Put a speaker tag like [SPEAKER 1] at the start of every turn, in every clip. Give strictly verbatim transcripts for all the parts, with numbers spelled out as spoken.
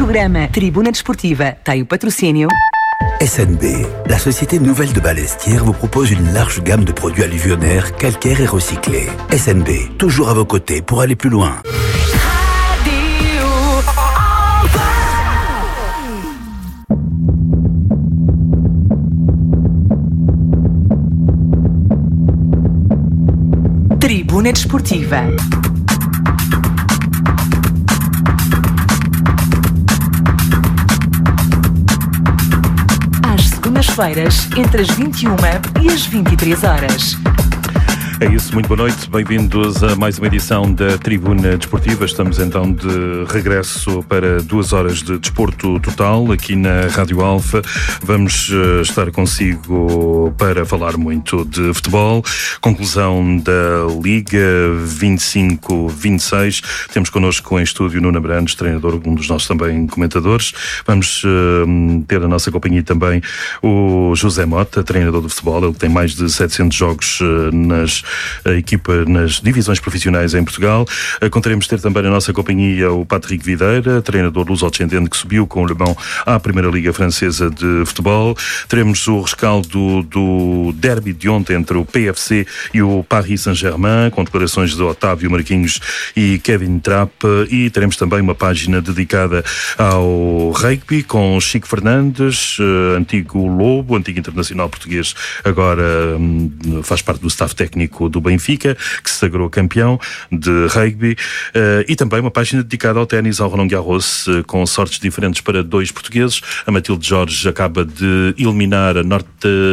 [SPEAKER 1] programa Tribuna Desportiva tem o patrocínio
[SPEAKER 2] S N B, la société nouvelle de Balestière vous propose une large gamme de produits alluvionnaires, calcaires et recyclés. S N B, toujours à vos côtés pour aller plus loin.
[SPEAKER 1] Tribuna Desportiva. Às segundas-feiras, entre as vinte e uma e as vinte e três horas.
[SPEAKER 3] É isso, muito boa noite, bem-vindos a mais uma edição da Tribuna Desportiva. Estamos então de regresso para duas horas de desporto total aqui na Rádio Alfa. Vamos uh, estar consigo para falar muito de futebol, conclusão da Liga vinte e cinco vinte e seis. Temos connosco em estúdio Nuno Abrantes, treinador, um dos nossos também comentadores. Vamos uh, ter a nossa companhia também o José Mota, treinador de futebol. Ele tem mais de setecentos jogos uh, nas a equipa nas divisões profissionais em Portugal. Contaremos de ter também na nossa companhia o Patrick Videira, treinador luso-descendente que subiu com o Le Mans à Primeira Liga Francesa de Futebol. Teremos o rescaldo do derby de ontem entre o P F C e o Paris Saint-Germain, com declarações de Otávio Marquinhos e Kevin Trapp, e teremos também uma página dedicada ao rugby com Chico Fernandes, antigo Lobo, antigo internacional português, agora faz parte do staff técnico do Benfica, que se sagrou campeão de rugby, uh, e também uma página dedicada ao ténis, ao Roland Garros, uh, com sortes diferentes para dois portugueses. A Matilde Jorge acaba de eliminar a norte,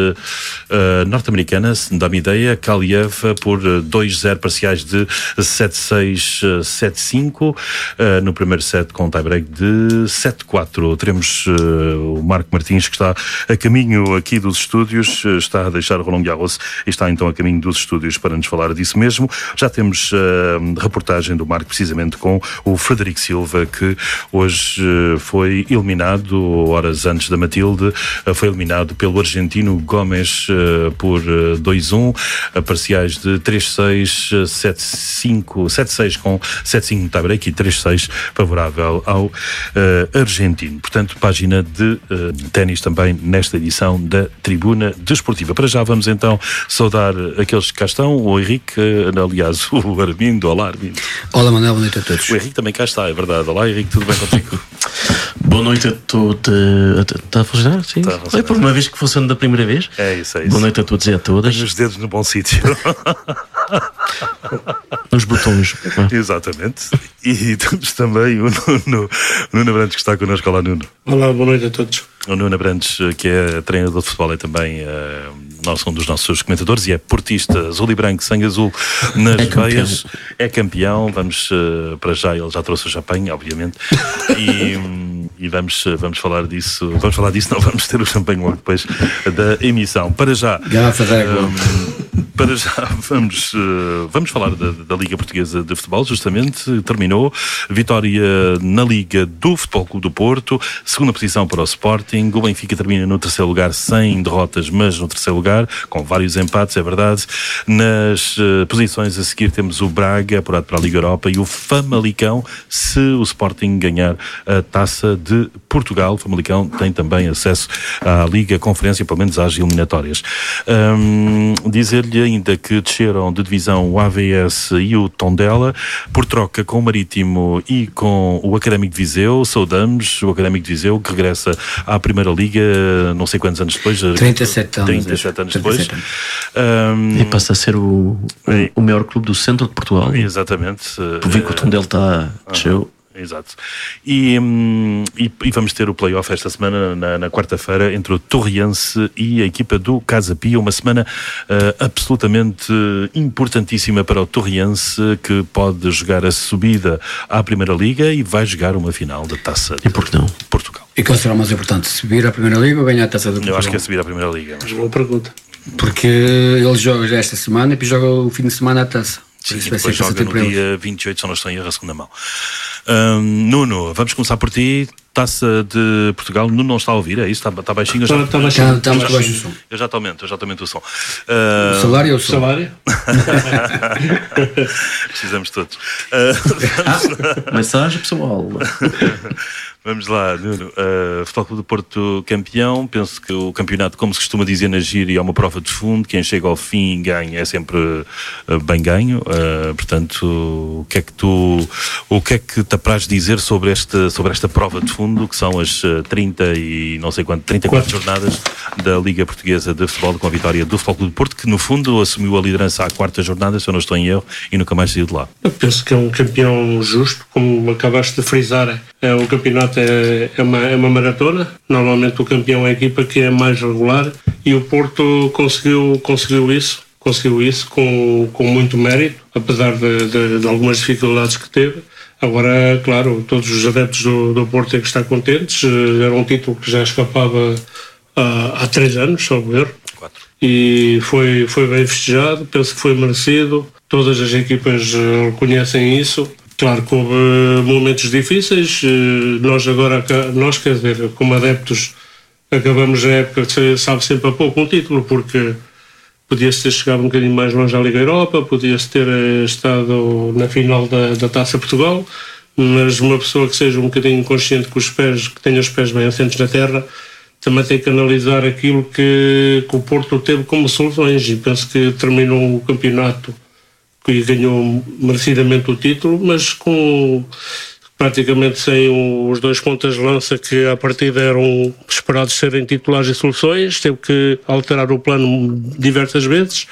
[SPEAKER 3] uh, norte-americana, se me dá-me ideia, Kalieva, por dois zero parciais de sete seis, sete cinco, uh, no primeiro set com tie-break de sete quatro. Teremos uh, o Marco Martins, que está a caminho aqui dos estúdios, uh, está a deixar o Roland Garros e está então a caminho dos estúdios para nos falar disso mesmo. Já temos uh, reportagem do Marco precisamente com o Frederico Silva, que hoje uh, foi eliminado, horas antes da Matilde, uh, foi eliminado pelo argentino Gomes uh, por uh, dois um, uh, parciais de três seis, sete cinco, sete seis com sete cinco no tie-break e três seis favorável ao uh, argentino. Portanto, página de uh, ténis também nesta edição da Tribuna Desportiva. Para já vamos então saudar aqueles que cá estão. O Henrique, aliás, o Armindo. Olá, Armindo.
[SPEAKER 4] Olá, Manuel, boa noite a todos.
[SPEAKER 3] O Henrique também cá está, é verdade. Olá, Henrique, tudo bem contigo?
[SPEAKER 5] Boa noite a todos. Está a funcionar? Sim. Está a funcionar. É por uma vez que funciona da primeira vez.
[SPEAKER 3] É isso, é isso.
[SPEAKER 5] Boa noite a todos e a todas.
[SPEAKER 3] Tenho os dedos no bom sítio.
[SPEAKER 5] Os botões.
[SPEAKER 3] Exatamente. E temos também o Nuno, o Nuno Abrantes, que está connosco. Olá, Nuno.
[SPEAKER 6] Olá, boa noite a todos.
[SPEAKER 3] O Nuno Abrantes, que é treinador de futebol, é também uh, nosso, um dos nossos comentadores e é portista azul e branco, sangue azul nas é veias. É campeão. Vamos, uh, para já, ele já trouxe o champanhe, obviamente. E, um, e vamos, vamos falar disso. Vamos falar disso, não, vamos ter o champanhe logo depois da emissão. Para já.
[SPEAKER 4] Garrafa d'água.
[SPEAKER 3] Um, para já, vamos, uh, vamos falar da, da Liga Portuguesa de Futebol, justamente. Terminou. Vitória na Liga do Futebol Clube do Porto. Segunda posição para o Sporting. O Benfica termina no terceiro lugar, sem derrotas, mas no terceiro lugar, com vários empates, é verdade. Nas uh, posições a seguir temos o Braga, apurado para a Liga Europa, e o Famalicão, se o Sporting ganhar a Taça de Portugal. O Famalicão tem também acesso à Liga Conferência, pelo menos às eliminatórias. Um, dizer-lhe ainda que desceram de divisão o A V S e o Tondela, por troca com o Marítimo e com o Académico de Viseu. Saudamos o Académico de Viseu, que regressa à Primeira Liga, não sei quantos anos depois.
[SPEAKER 4] trinta e sete anos.
[SPEAKER 3] trinta e sete anos depois.
[SPEAKER 5] Um, e passa a ser o, o maior clube do centro de Portugal.
[SPEAKER 3] Exatamente.
[SPEAKER 5] Por ver que o Tondela está desceu.
[SPEAKER 3] Exato. E, e, e vamos ter o play-off esta semana, na, na quarta-feira, entre o Torriense e a equipa do Casa Pia. Uma semana uh, absolutamente importantíssima para o Torriense, que pode jogar a subida à Primeira Liga e vai jogar uma final da Taça de
[SPEAKER 5] e por que não?
[SPEAKER 3] Portugal.
[SPEAKER 4] E qual será o mais importante? Subir à Primeira Liga ou ganhar a Taça de Portugal?
[SPEAKER 3] Eu acho que é subir à Primeira Liga.
[SPEAKER 6] Mas boa pergunta.
[SPEAKER 4] Porque ele joga já esta semana e depois joga o fim de semana a Taça.
[SPEAKER 3] Sim, e depois joga no dia vinte e oito, só não estou em erro, a segunda mão. Um, Nuno, vamos começar por ti. Taça de Portugal. Nuno não está a ouvir, é isso? Está, está baixinho?
[SPEAKER 6] Está,
[SPEAKER 3] já...
[SPEAKER 6] está baixinho.
[SPEAKER 4] Está muito baixo o som.
[SPEAKER 3] Eu já te aumento, eu já te aumento o som. Uh...
[SPEAKER 4] O salário ou o som?
[SPEAKER 6] Salário?
[SPEAKER 3] Precisamos todos. Uh...
[SPEAKER 5] Mensagem pessoal.
[SPEAKER 3] Vamos lá, Nuno. Uh, Futebol Clube do Porto campeão. Penso que o campeonato, como se costuma dizer na gíria, é uma prova de fundo. Quem chega ao fim ganha, é sempre uh, bem ganho. Uh, portanto, o que é que tu, o que é que te apraz dizer sobre esta, sobre esta prova de fundo, que são as uh, trinta e não sei quanto, trinta e quatro jornadas da Liga Portuguesa de Futebol, com a vitória do Futebol Clube do Porto, que no fundo assumiu a liderança à quarta jornada, se eu não estou em erro, e nunca mais saiu de lá.
[SPEAKER 6] Eu penso que é um campeão justo, como acabaste de frisar. É, o campeonato é, é, uma, é uma maratona. Normalmente o campeão é a equipa que é mais regular, e o Porto conseguiu, conseguiu isso, conseguiu isso com, com muito mérito, apesar de, de, de algumas dificuldades que teve. Agora, claro, todos os adeptos do, do Porto têm que estar contentes. Era um título que já escapava há, há três anos, salvo erro.
[SPEAKER 3] Quatro.
[SPEAKER 6] E foi, foi bem festejado, penso que foi merecido. Todas as equipas reconhecem isso. Claro que houve momentos difíceis. Nós agora, nós quer dizer, como adeptos, acabamos a época, sabe sempre a pouco um título, porque podia-se ter chegado um bocadinho mais longe à Liga Europa, podia-se ter estado na final da, da Taça Portugal, mas uma pessoa que seja um bocadinho consciente com os pés, que tenha os pés bem assentos na terra, também tem que analisar aquilo que, que o Porto teve como soluções, e penso que terminou o campeonato e ganhou merecidamente o título, mas com praticamente sem os dois pontas de lança que à partida eram esperados serem titulares e soluções. Teve que alterar o plano diversas vezes,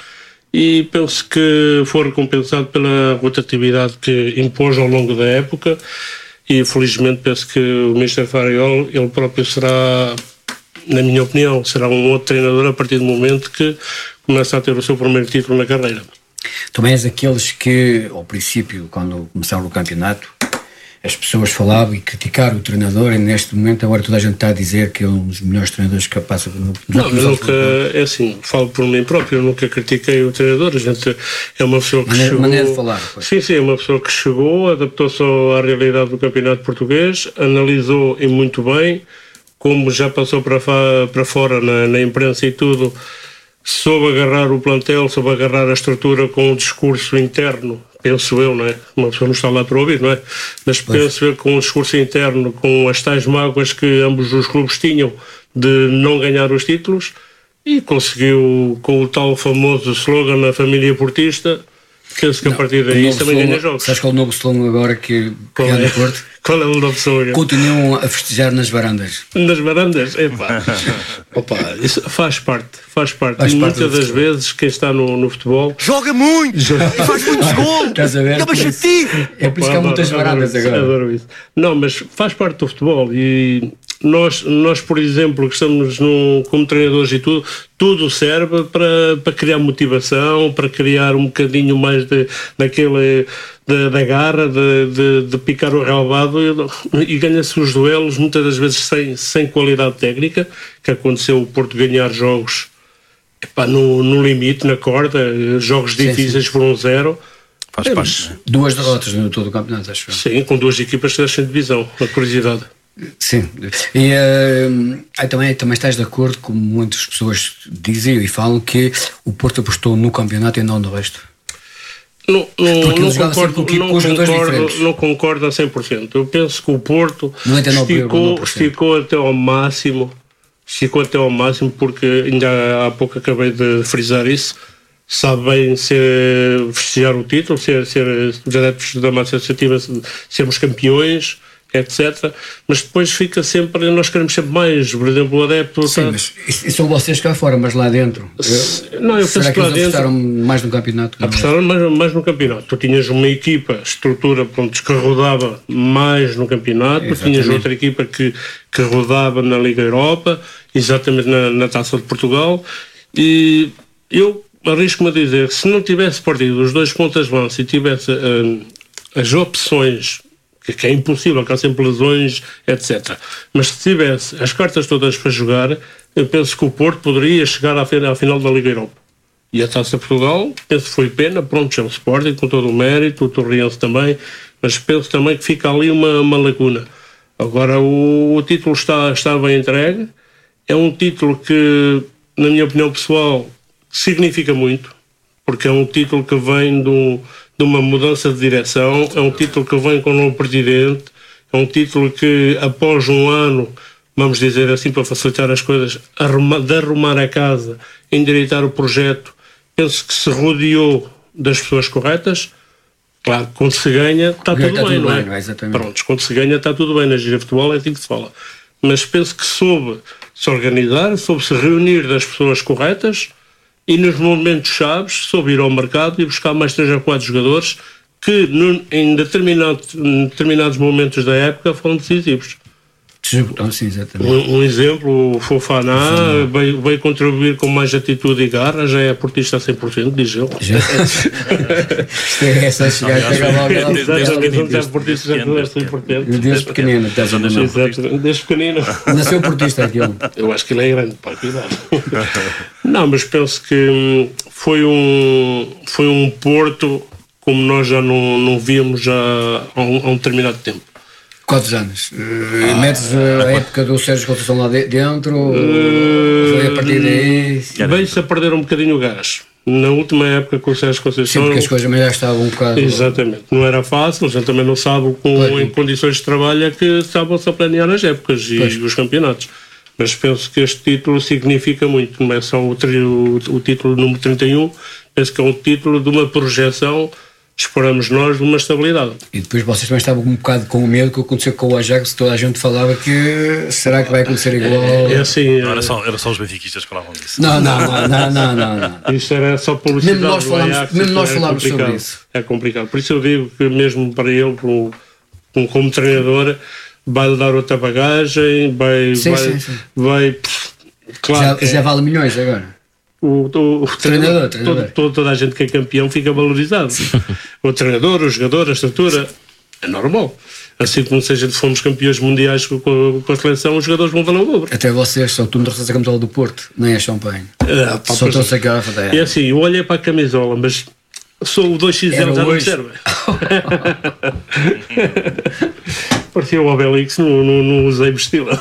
[SPEAKER 6] e penso que foi recompensado pela rotatividade que impôs ao longo da época, e felizmente penso que o mister Fariol, ele próprio será, na minha opinião, será um outro treinador a partir do momento que começa a ter o seu primeiro título na carreira.
[SPEAKER 4] Também és aqueles que, ao princípio, quando começaram o campeonato, as pessoas falavam e criticaram o treinador, e neste momento agora toda a gente está a dizer que é um dos melhores treinadores que passa no...
[SPEAKER 6] Não, eu nunca, é assim, falo por mim próprio, eu nunca critiquei o treinador. A gente é uma pessoa que
[SPEAKER 4] maneira,
[SPEAKER 6] chegou...
[SPEAKER 4] Maneira de falar. Pois.
[SPEAKER 6] Sim, sim, é uma pessoa que chegou, adaptou-se à realidade do campeonato português, analisou e muito bem, como já passou para, para fora na, na imprensa e tudo, soube agarrar o plantel, soube agarrar a estrutura com um discurso interno, penso eu, não é? Uma pessoa não está lá para ouvir, não é? Mas pois. Penso eu, com um discurso interno, com as tais mágoas que ambos os clubes tinham de não ganhar os títulos, e conseguiu, com o tal famoso slogan na família portista, penso que não, a partir daí também ganha jogos.
[SPEAKER 4] Sabes qual é o novo slogan agora que, que é no Porto?
[SPEAKER 6] Qual é o novo slogan?
[SPEAKER 4] Continuam a festejar nas varandas.
[SPEAKER 6] Nas varandas? Epá. Opa, isso faz parte, faz parte. Faz parte muitas das futebol. Vezes quem está no, no futebol
[SPEAKER 7] joga muito e faz muitos gols.
[SPEAKER 4] Estás a ver?
[SPEAKER 7] É,
[SPEAKER 4] é por isso que há muitas varandas agora.
[SPEAKER 6] Adoro isso. Não, mas faz parte do futebol, e nós, nós por exemplo, que estamos no, como treinadores e tudo, tudo serve para, para criar motivação, para criar um bocadinho mais de, daquele, de, da garra, de, de, de picar o relvado, e, e ganha-se os duelos, muitas das vezes sem, sem qualidade técnica, que aconteceu o Porto ganhar jogos epá, no, no limite, na corda, jogos sim, difíceis sim. por um zero.
[SPEAKER 3] Faz
[SPEAKER 6] é,
[SPEAKER 3] parte.
[SPEAKER 6] Mas,
[SPEAKER 4] duas derrotas no todo o campeonato, acho.
[SPEAKER 6] Sim, com duas equipas que deixam divisão, a curiosidade.
[SPEAKER 4] Sim, e uh, também, também estás de acordo, como muitas pessoas dizem e falam, que o Porto apostou no campeonato e não no resto?
[SPEAKER 6] Não, não, não, concordo, não, concordo, não concordo a cem por cento. Eu penso que o Porto esticou, esticou até ao máximo, esticou até ao máximo, porque ainda há pouco acabei de frisar isso. Sabe bem ser, festejar o título, ser, ser os adeptos da massa associativa, sermos campeões, etcétera. Mas depois fica sempre, nós queremos sempre mais. Por exemplo, o adepto...
[SPEAKER 4] Sim, tá... mas e são vocês cá fora, mas lá dentro?
[SPEAKER 6] Eu, não, eu
[SPEAKER 4] será
[SPEAKER 6] penso
[SPEAKER 4] que, que lá
[SPEAKER 6] eles dentro,
[SPEAKER 4] apostaram mais no campeonato?
[SPEAKER 6] Apostaram mais, mais no campeonato. Tu tinhas uma equipa, estrutura, pronto, que rodava mais no campeonato. Tu tinhas outra equipa que, que rodava na Liga Europa, exatamente na, na Taça de Portugal. E eu arrisco-me a dizer, se não tivesse partido os dois pontas de lança e tivesse uh, as opções, que é impossível, que há sempre lesões, etcétera. Mas se tivesse as cartas todas para jogar, eu penso que o Porto poderia chegar à final da Liga Europa. E a Taça de Portugal, penso que foi pena, pronto, é o Sporting, com todo o mérito, o Torriense também, mas penso também que fica ali uma, uma lacuna. Agora, o, o título está, está bem entregue, é um título que, na minha opinião pessoal, significa muito, porque é um título que vem do... de uma mudança de direção, é um título que vem com um novo presidente, É um título que, após um ano, vamos dizer assim, para facilitar as coisas, arrumar, de arrumar a casa, endireitar o projeto, penso que se rodeou das pessoas corretas. Claro, quando se ganha, está tudo
[SPEAKER 4] está
[SPEAKER 6] bem,
[SPEAKER 4] tudo
[SPEAKER 6] não é?
[SPEAKER 4] bem, não é? Exatamente.
[SPEAKER 6] Pronto, quando se ganha, está tudo bem. Na gira de futebol é assim que se fala. Mas penso que soube se organizar, soube se reunir das pessoas corretas e, nos momentos chaves, soube ir ao mercado e buscar mais três ou quatro jogadores que, no, em, determinado, em determinados momentos da época, foram decisivos.
[SPEAKER 4] Então, sim, exatamente.
[SPEAKER 6] Um, um exemplo, o Fofana veio, veio contribuir com mais atitude e garra, já é portista a cem por cento, diz ele.
[SPEAKER 4] Já. Isto é essa chegar e pegar logo ela.
[SPEAKER 6] Exatamente, é portista a cem por cento.
[SPEAKER 4] Desde pequenino, estás a
[SPEAKER 6] dizer. Desde pequenino.
[SPEAKER 4] Nasceu portista aquilo.
[SPEAKER 6] Eu acho que ele é grande, para cuidar. Não, mas penso que foi um, foi um Porto como nós já não, não víamos já há um, há um determinado tempo.
[SPEAKER 4] Quantos anos? Uh, metes uh, a época do Sérgio Conceição lá de, dentro? Uh, foi a partir daí?
[SPEAKER 6] Veio-se a perder um bocadinho o gás. Na última época com o Sérgio Conceição...
[SPEAKER 4] Sim, porque as coisas já estavam um bocado...
[SPEAKER 6] Exatamente. Não era fácil, a gente também não sabe com, em condições de trabalho é que estavam-se a planear as épocas e pois. Os campeonatos. Mas penso que este título significa muito. Não é só o, o, o título número trinta e um, penso que é um título de uma projeção... Esperamos nós de uma estabilidade.
[SPEAKER 4] E depois vocês também estavam um bocado com o medo que aconteceu com o Ajax, toda a gente falava que será que vai acontecer igual?
[SPEAKER 6] É, é assim,
[SPEAKER 3] não, era, só, era só os benfiquistas que falavam disso.
[SPEAKER 4] Não, não, não, não, não, não, não.
[SPEAKER 6] Isso era só publicidade.
[SPEAKER 4] Mesmo nós falámos,
[SPEAKER 6] Ajax,
[SPEAKER 4] mesmo nós
[SPEAKER 6] é
[SPEAKER 4] falámos sobre isso.
[SPEAKER 6] É complicado. Por isso eu digo que mesmo para ele, como, como treinador, vai-lhe dar outra bagagem, vai...
[SPEAKER 4] Sim,
[SPEAKER 6] vai,
[SPEAKER 4] sim, sim.
[SPEAKER 6] vai claro
[SPEAKER 4] já, já
[SPEAKER 6] é,
[SPEAKER 4] vale milhões agora.
[SPEAKER 6] O, o, o
[SPEAKER 4] treinador, treinador.
[SPEAKER 6] Todo, todo, toda a gente que é campeão fica valorizado. O treinador, o jogador, a estrutura, é normal. Assim como se a gente fomos campeões mundiais com, com a seleção, os jogadores vão valer o dobro.
[SPEAKER 4] Até vocês, só tu não trouxeste a camisola do Porto, nem é champanhe. Ah, pá, só trouxe a garrafa da.
[SPEAKER 6] É assim, eu olhei para a camisola, mas sou o dois X L, já não me serve. Parecia o Obelix, não, não, não usei vesti-la.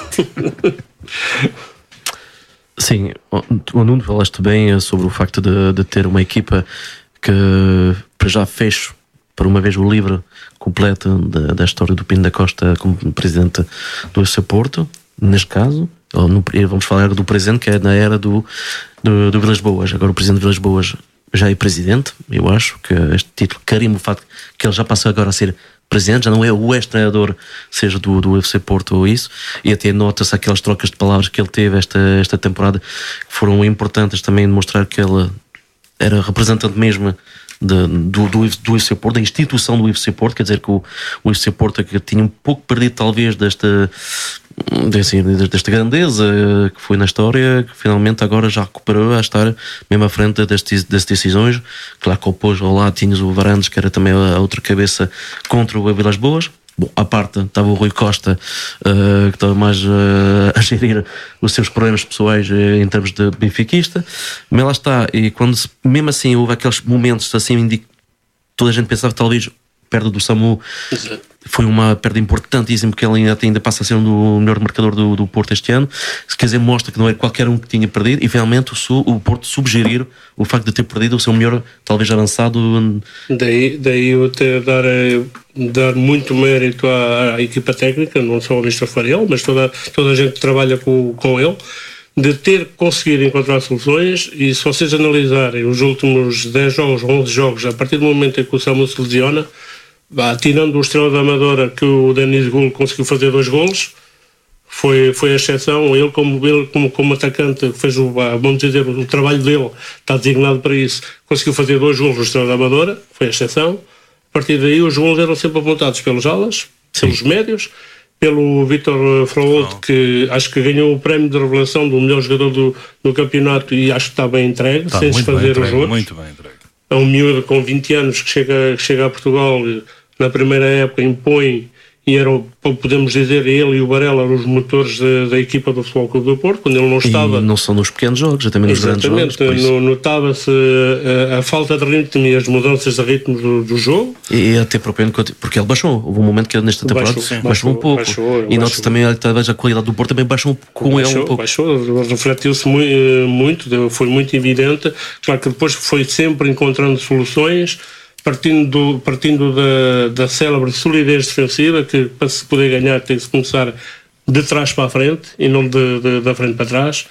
[SPEAKER 5] Sim, o Nuno falaste bem sobre o facto de, de ter uma equipa que para já fecho por uma vez o livro completo da, da história do Pinto da Costa como presidente do U F C Porto, neste caso, ou no, vamos falar do presente, que é na era do, do, do Vilas Boas. Agora o presidente de Vilas Boas já é presidente, eu acho que este título carimba o facto que ele já passou agora a ser presidente, já não é o ex-treinador, seja do, do U F C Porto ou isso, e até nota-se aquelas trocas de palavras que ele teve esta, esta temporada, que foram importantes também de mostrar que ele era representante mesmo de, do, do, do U F C Porto, da instituição do U F C Porto, quer dizer que o, o U F C Porto que tinha um pouco perdido talvez desta, desta, desta grandeza que foi na história, que finalmente agora já recuperou a estar mesmo à frente destas, destas decisões. Claro que opôs ao lado tinhas o Varandas, que era também a outra cabeça contra o Vilas Boas. Bom, à parte estava o Rui Costa, uh, que estava mais uh, a gerir os seus problemas pessoais uh, em termos de benfiquista, mas lá está, e quando se, mesmo assim houve aqueles momentos assim, indico, toda a gente pensava que talvez perda do Samu foi uma perda importantíssima, porque ele ainda, ainda passa a ser um o melhor marcador do, do Porto este ano. Quer dizer, mostra que não era qualquer um que tinha perdido, e finalmente o, o Porto subgerir o facto de ter perdido o seu melhor, talvez avançado.
[SPEAKER 6] Daí, daí eu ter dar, dar muito mérito à, à equipa técnica, não só ao mister Fariel, mas toda, toda a gente que trabalha com, com ele, de ter conseguido encontrar soluções. E se vocês analisarem os últimos dez jogos, onze jogos, a partir do momento em que o Samu se lesiona, bah, tirando o Estrela da Amadora, que o Denis Gul conseguiu fazer dois golos, foi, foi a exceção. Ele como, ele como, como atacante fez o, bah, vamos dizer, o trabalho dele está designado para isso, conseguiu fazer dois golos no Estrela da Amadora, foi a exceção. A partir daí os golos eram sempre apontados pelos alas, Sim. pelos médios, pelo Vítor Fraud, que acho que ganhou o prémio de revelação do melhor jogador do, do campeonato, e acho que está bem entregue, está sem se fazer os outros.
[SPEAKER 3] Muito bem entregue.
[SPEAKER 6] É um miúdo com vinte anos que chega, que chega a Portugal, na primeira época impõe, e era, podemos dizer, ele e o Varela eram os motores da, da equipa do Futebol Clube do Porto, quando ele não estava.
[SPEAKER 5] E não são nos pequenos jogos, é também nos grandes jogos.
[SPEAKER 6] Exatamente, notava-se a, a falta de ritmo e as mudanças de ritmo do, do jogo.
[SPEAKER 5] E até propriamente, porque ele baixou, houve um momento que nesta temporada baixou, baixou, baixou um pouco. Baixou, e nota-se também talvez a qualidade do Porto também baixou com baixou, ele um pouco.
[SPEAKER 6] Baixou, refletiu-se muito, muito, foi muito evidente. Claro que depois foi sempre encontrando soluções partindo, do, partindo da, da célebre solidez defensiva, que para se poder ganhar tem que se começar de trás para a frente e não de, de, da frente para trás.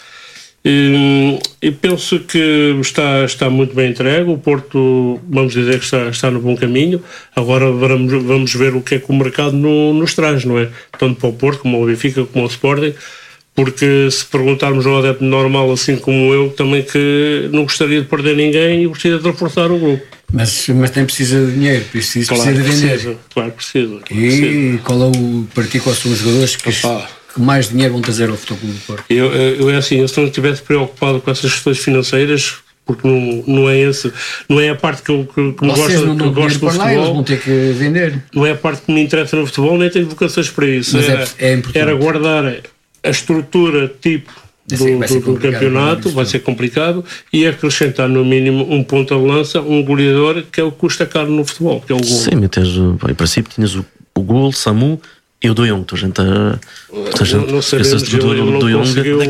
[SPEAKER 6] E, e penso que está, está muito bem entregue. O Porto, vamos dizer que está, está no bom caminho. Agora vamos, vamos ver o que é que o mercado no, nos traz, não é? Tanto para o Porto, como ao Benfica, como ao Sporting. Porque se perguntarmos ao adepto normal, assim como eu, também que não gostaria de perder ninguém e gostaria de reforçar o grupo.
[SPEAKER 4] Mas, mas tem precisa de dinheiro, precisa,
[SPEAKER 6] claro,
[SPEAKER 4] precisa de vender.
[SPEAKER 6] Precisa, claro, precisa. Claro,
[SPEAKER 4] e
[SPEAKER 6] precisa.
[SPEAKER 4] Qual é o partido, quais são os jogadores que, que mais dinheiro vão trazer ao Futebol Clube do Porto?
[SPEAKER 6] Eu, eu é assim, eu se não estivesse preocupado com essas questões financeiras, porque não, não é esse, não é a parte que eu que, que me gosto,
[SPEAKER 4] não, não
[SPEAKER 6] que gosto do
[SPEAKER 4] lá,
[SPEAKER 6] futebol.
[SPEAKER 4] Eles vão ter que vender.
[SPEAKER 6] Não é a parte que me interessa no futebol, nem tenho vocações para isso.
[SPEAKER 4] Mas
[SPEAKER 6] era,
[SPEAKER 4] é, é importante.
[SPEAKER 6] Era guardar a estrutura tipo do, do, do campeonato, vai ser complicado, e acrescentar no mínimo um ponta de lança, um goleador, que é o que custa caro no futebol, que é o gol.
[SPEAKER 5] Sim, mas tens, em princípio tinhas o, o gol, Samu e o Do Jong. A gente, a gente,
[SPEAKER 6] não, não sabemos,
[SPEAKER 5] do, do,
[SPEAKER 6] ele não
[SPEAKER 5] do
[SPEAKER 6] conseguiu...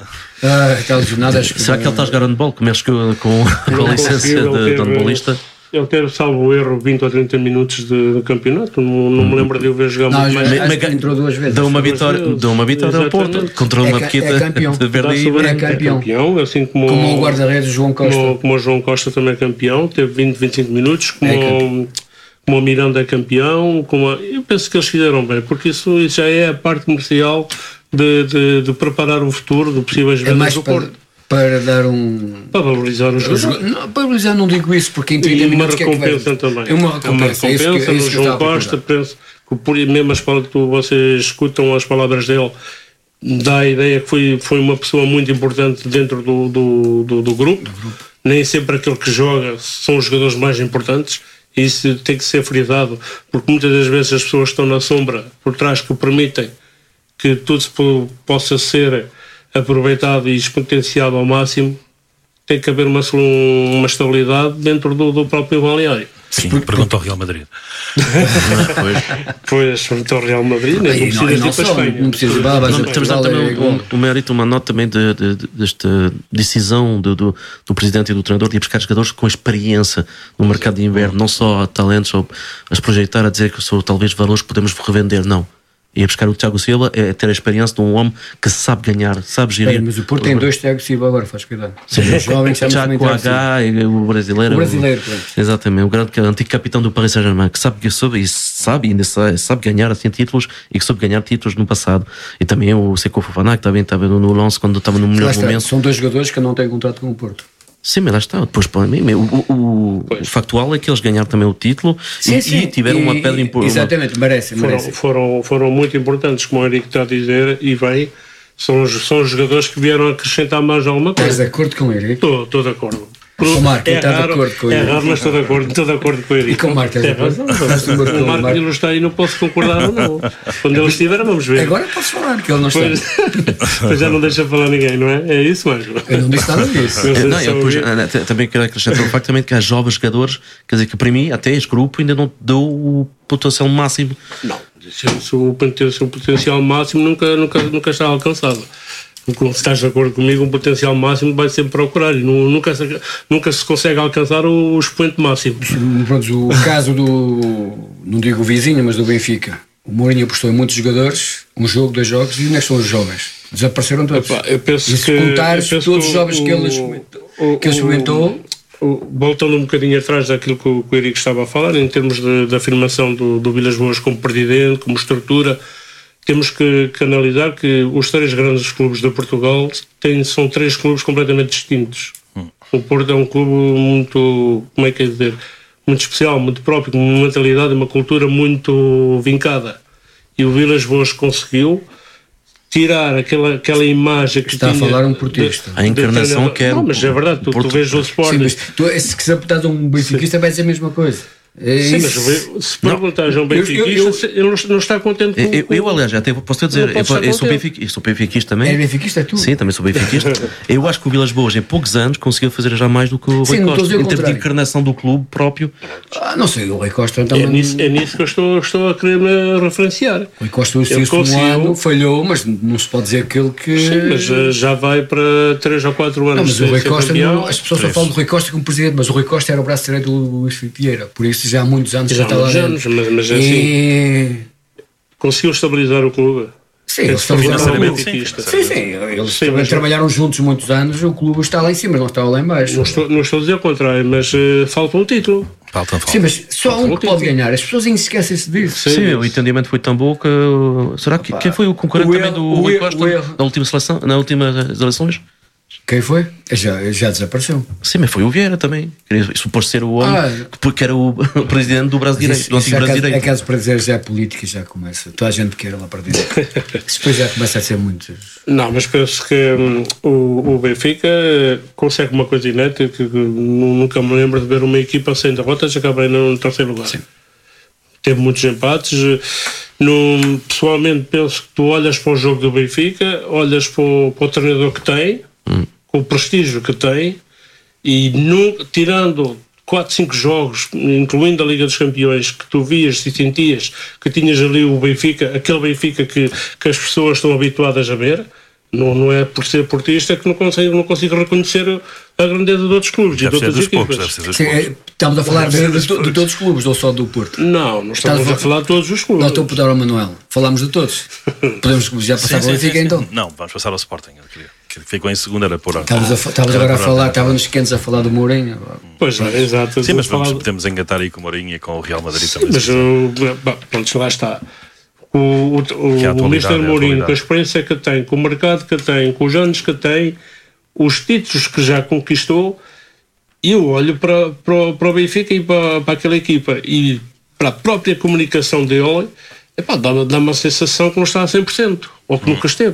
[SPEAKER 4] Ah, aquela jornada, acho que
[SPEAKER 5] será que ele está a jogar handball? Que mexe com, com, com a licença de, de handballista?
[SPEAKER 6] Ele teve, salvo erro, vinte ou trinta minutos de, de campeonato. Não, não me lembro de eu ver jogar
[SPEAKER 4] não,
[SPEAKER 6] muito mais.
[SPEAKER 4] Acho que entrou duas vezes.
[SPEAKER 5] Deu uma vitória, deu uma vitória ao Porto contra uma pequita
[SPEAKER 4] é campeão.
[SPEAKER 5] de verde e
[SPEAKER 6] branco.
[SPEAKER 4] É campeão.
[SPEAKER 6] É campeão, assim como,
[SPEAKER 4] como o guarda-redes João Costa.
[SPEAKER 6] Como, como o João Costa também é campeão, teve vinte, vinte e cinco minutos. Como, é como o Miranda é campeão. Como a, eu penso que eles fizeram bem, porque isso, isso já é a parte comercial de, de, de preparar o futuro de possíveis vendas
[SPEAKER 4] é mais
[SPEAKER 6] do
[SPEAKER 4] para,
[SPEAKER 6] Porto.
[SPEAKER 4] Para dar um...
[SPEAKER 6] Para valorizar os jogadores.
[SPEAKER 4] Não, para valorizar não digo isso, porque em trinta
[SPEAKER 6] e uma
[SPEAKER 4] minutos
[SPEAKER 6] recompensa
[SPEAKER 4] que é que
[SPEAKER 6] também.
[SPEAKER 4] É uma recompensa.
[SPEAKER 6] É uma recompensa
[SPEAKER 4] é isso que, é
[SPEAKER 6] no
[SPEAKER 4] isso que
[SPEAKER 6] João Costa, penso que por mesmo as palavras que vocês escutam as palavras dele, dá a ideia que foi, foi uma pessoa muito importante dentro do, do, do, do, grupo. do grupo. Nem sempre aquele que joga são os jogadores mais importantes. Isso tem que ser frisado, porque muitas das vezes as pessoas estão na sombra por trás que permitem que tudo se possa ser aproveitado e exponenciado ao máximo. Tem que haver uma, uma estabilidade dentro do, do próprio balneário.
[SPEAKER 3] Sim, pergunta ao Real Madrid.
[SPEAKER 6] Pois, pergunta ao Real Madrid, nem não, não precisas ir para a Espanha.
[SPEAKER 4] Não precisas ir para a Espanha.
[SPEAKER 5] Temos dar também um, um mérito, uma nota também de, de, de, desta decisão do, do, do presidente e do treinador de ir buscar jogadores com experiência no mercado de inverno, não só talentos ou as projeitar a dizer que são talvez valores que podemos revender, não. E a buscar o Thiago Silva é ter a experiência de um homem que sabe ganhar, sabe gerir.
[SPEAKER 4] Bem, mas o Porto tem dois Thiago Silva agora, faz cuidado.
[SPEAKER 5] Sim, jovem, Thiago H e o brasileiro.
[SPEAKER 4] O brasileiro, pronto.
[SPEAKER 5] Exatamente, o grande o antigo capitão do Paris Saint-Germain, que sabe que soube, e sabe, ainda sabe, sabe ganhar assim títulos e que soube ganhar títulos no passado. E também o Seko Fofana, que também estava no lance quando estava no melhor
[SPEAKER 4] está,
[SPEAKER 5] momento.
[SPEAKER 4] São dois jogadores que não têm contrato com o Porto.
[SPEAKER 5] Sim, mas lá está. Depois, para mim, o, o, o factual é que eles ganharam também o título sim, e, sim. e tiveram e, uma pedra importante.
[SPEAKER 4] Exatamente, merece.
[SPEAKER 6] Foram, foram, foram muito importantes, como o Henrique está a dizer, e bem, são os, são os jogadores que vieram acrescentar mais alguma coisa.
[SPEAKER 4] Estás de acordo com o Henrique?
[SPEAKER 6] Estou, estou de acordo.
[SPEAKER 4] O Marco,
[SPEAKER 6] é
[SPEAKER 4] está
[SPEAKER 6] raro,
[SPEAKER 4] de acordo com o
[SPEAKER 6] É
[SPEAKER 4] Henrique.
[SPEAKER 6] raro, mas estou de acordo, estou de acordo com o Henrique.
[SPEAKER 4] E com o Marco, é
[SPEAKER 6] é o Marco ele não está aí, não posso concordar ou não. Quando ele estiver, vamos ver.
[SPEAKER 4] Agora posso falar, que ele não está.
[SPEAKER 6] Pois, pois já não deixa falar ninguém, não é? É isso, Marco?
[SPEAKER 4] Eu não disse nada disso.
[SPEAKER 5] É, não, eu depois, também quero acrescentar o facto também que há jovens jogadores, quer dizer, que para mim, até este grupo ainda não deu o potencial máximo.
[SPEAKER 6] Não, se o potencial máximo nunca, nunca, nunca está alcançado. Se estás de acordo comigo, um potencial máximo vai sempre procurar e nunca, nunca se consegue alcançar o expoente máximo.
[SPEAKER 4] Pronto, o caso do, não digo o vizinho, mas do Benfica. O Mourinho apostou em muitos jogadores, um jogo, dois jogos, e onde é que são os jovens? Desapareceram todos.
[SPEAKER 6] Epá, eu penso
[SPEAKER 4] e se
[SPEAKER 6] que,
[SPEAKER 4] contares
[SPEAKER 6] eu penso
[SPEAKER 4] todos os jovens
[SPEAKER 6] o,
[SPEAKER 4] que ele experimentou, que ele experimentou
[SPEAKER 6] voltando um bocadinho atrás daquilo que o, que o Henrique estava a falar, em termos de, de afirmação do, do Vilas Boas como presidente, como estrutura, temos que, que analisar que os três grandes clubes de Portugal têm, são três clubes completamente distintos. Hum. O Porto é um clube muito, como é que é dizer, muito especial, muito próprio, com uma mentalidade e uma cultura muito vincada. E o Vilas Boas conseguiu tirar aquela, aquela imagem que
[SPEAKER 4] está
[SPEAKER 6] tinha...
[SPEAKER 4] a falar um portista.
[SPEAKER 5] A encarnação que era...
[SPEAKER 6] Não, mas é verdade, tu, tu vês o Sporting...
[SPEAKER 4] Sim, mas tu, se quiser botar um benfiquista vai dizer a mesma coisa. É
[SPEAKER 6] Sim,
[SPEAKER 4] isso.
[SPEAKER 6] mas se perguntares a um benfiquista, ele não está contente com...
[SPEAKER 5] Eu, eu aliás, até posso dizer, eu, eu, eu sou benfiquista, eu sou benfiquista também.
[SPEAKER 4] É benfiquista, é tu?
[SPEAKER 5] Sim, também sou benfiquista. Eu acho que o Vilas Boas, em poucos anos, conseguiu fazer já mais do que o Rui
[SPEAKER 4] Sim,
[SPEAKER 5] Costa, em termos de
[SPEAKER 4] contrário.
[SPEAKER 5] encarnação do clube próprio.
[SPEAKER 4] Ah, não sei, o Rui Costa também...
[SPEAKER 6] É nisso, é nisso que eu estou, estou a querer me referenciar.
[SPEAKER 4] O Rui Costa o
[SPEAKER 6] Ele
[SPEAKER 4] um
[SPEAKER 6] conseguiu-
[SPEAKER 4] ano, falhou, mas não se pode dizer que ele que...
[SPEAKER 6] Sim, mas uh, já vai para três ou quatro anos
[SPEAKER 4] Não, mas o Rui
[SPEAKER 6] ser
[SPEAKER 4] Costa,
[SPEAKER 6] campeão.
[SPEAKER 4] não, as pessoas só falam do Rui Costa como presidente, mas o Rui Costa era o braço direito do Luís Filipe Vieira, por isso já há muitos anos
[SPEAKER 6] Já há
[SPEAKER 4] que está lá
[SPEAKER 6] muitos
[SPEAKER 4] dentro.
[SPEAKER 6] anos, mas, mas assim,
[SPEAKER 4] E...
[SPEAKER 6] conseguiu estabilizar o clube.
[SPEAKER 4] Sim,
[SPEAKER 6] É
[SPEAKER 4] eles estão
[SPEAKER 3] Sinceramente,
[SPEAKER 6] Sinceramente,
[SPEAKER 3] sim.
[SPEAKER 4] Sim, sim, eles
[SPEAKER 6] Sim,
[SPEAKER 4] também
[SPEAKER 6] mas-
[SPEAKER 4] trabalharam juntos muitos anos, o clube está lá em cima, não está lá em baixo.
[SPEAKER 6] Não estou, não estou a dizer o contrário, mas uh, falta um título.
[SPEAKER 3] Falta, falta.
[SPEAKER 4] Sim, mas só um que
[SPEAKER 6] Falta um
[SPEAKER 4] pode ganhar, as pessoas ainda esquecem-se disso.
[SPEAKER 5] Sim,
[SPEAKER 6] Sim,
[SPEAKER 5] o entendimento foi tão bom que. Será que quem foi o concorrente
[SPEAKER 4] o
[SPEAKER 5] também
[SPEAKER 4] erro-
[SPEAKER 5] do
[SPEAKER 4] o
[SPEAKER 5] Rui
[SPEAKER 4] erro-
[SPEAKER 5] Costa
[SPEAKER 4] o erro.
[SPEAKER 5] na última seleção, na última eleições?
[SPEAKER 4] Quem foi? Já, já desapareceu.
[SPEAKER 5] Sim, mas foi o Vieira também. Queria suposto ser o homem
[SPEAKER 4] Ah.
[SPEAKER 5] que, porque era o, o presidente do Brasil direito,
[SPEAKER 4] Isso,
[SPEAKER 5] do
[SPEAKER 4] isso
[SPEAKER 5] antigo
[SPEAKER 4] é,
[SPEAKER 5] Brasil
[SPEAKER 4] caso, é
[SPEAKER 5] direito.
[SPEAKER 4] caso para dizer já é política, já começa. Toda a gente quer lá para dentro. Isso depois já começa a ser muitos.
[SPEAKER 6] Não, mas penso que hum, o, o Benfica eh, consegue uma coisa inédita que, que nunca me lembro de ver uma equipa sem derrotas acabar no terceiro lugar. Teve muitos empates. eh, No, pessoalmente penso que tu olhas para o jogo do Benfica, olhas para o, para o treinador que tem,
[SPEAKER 5] Hum.
[SPEAKER 6] com o prestígio que tem, e nu, tirando quatro, cinco jogos, incluindo a Liga dos Campeões, que tu vias e sentias que tinhas ali o Benfica, aquele Benfica que, que as pessoas estão habituadas a ver. Não, não é por ser portista que não consigo, não consigo reconhecer a grandeza de outros clubes e de
[SPEAKER 3] Deve ser
[SPEAKER 6] outras
[SPEAKER 3] dos poucos,
[SPEAKER 6] equipas.
[SPEAKER 3] deve ser dos
[SPEAKER 4] Sim,
[SPEAKER 3] poucos.
[SPEAKER 4] é, estamos a falar de, de, to- de todos os clubes, ou só do Porto.
[SPEAKER 6] Não, não estamos
[SPEAKER 4] Estás a
[SPEAKER 6] a falar de todos os clubes.
[SPEAKER 4] Não estou a putar ao Manuel. Falámos de todos. Podemos já passar para o Benfica então.
[SPEAKER 3] Não, vamos passar ao Sporting. eu queria- Que ficou em segunda, era por
[SPEAKER 4] Estávamos, a, fa- estávamos agora a falar, estávamos quentes a falar do Mourinho.
[SPEAKER 6] Pois é, exato.
[SPEAKER 3] Sim, mas
[SPEAKER 6] Falar-
[SPEAKER 3] vamos, podemos engatar aí com o Mourinho e com o Real Madrid também.
[SPEAKER 6] Mas o, bom, pronto, lá está. O, o, o,
[SPEAKER 3] Que é a
[SPEAKER 6] o
[SPEAKER 3] atualidade,
[SPEAKER 6] mister
[SPEAKER 3] é a
[SPEAKER 6] Mourinho,
[SPEAKER 3] atualidade.
[SPEAKER 6] com a experiência que tem, com o mercado que tem, com os anos que tem, os títulos que já conquistou, eu olho para, para, o- para o Benfica e para, para aquela equipa e para a própria comunicação dele, epá, dá-me dá uma sensação que não está a cem por cento, ou que nunca esteve.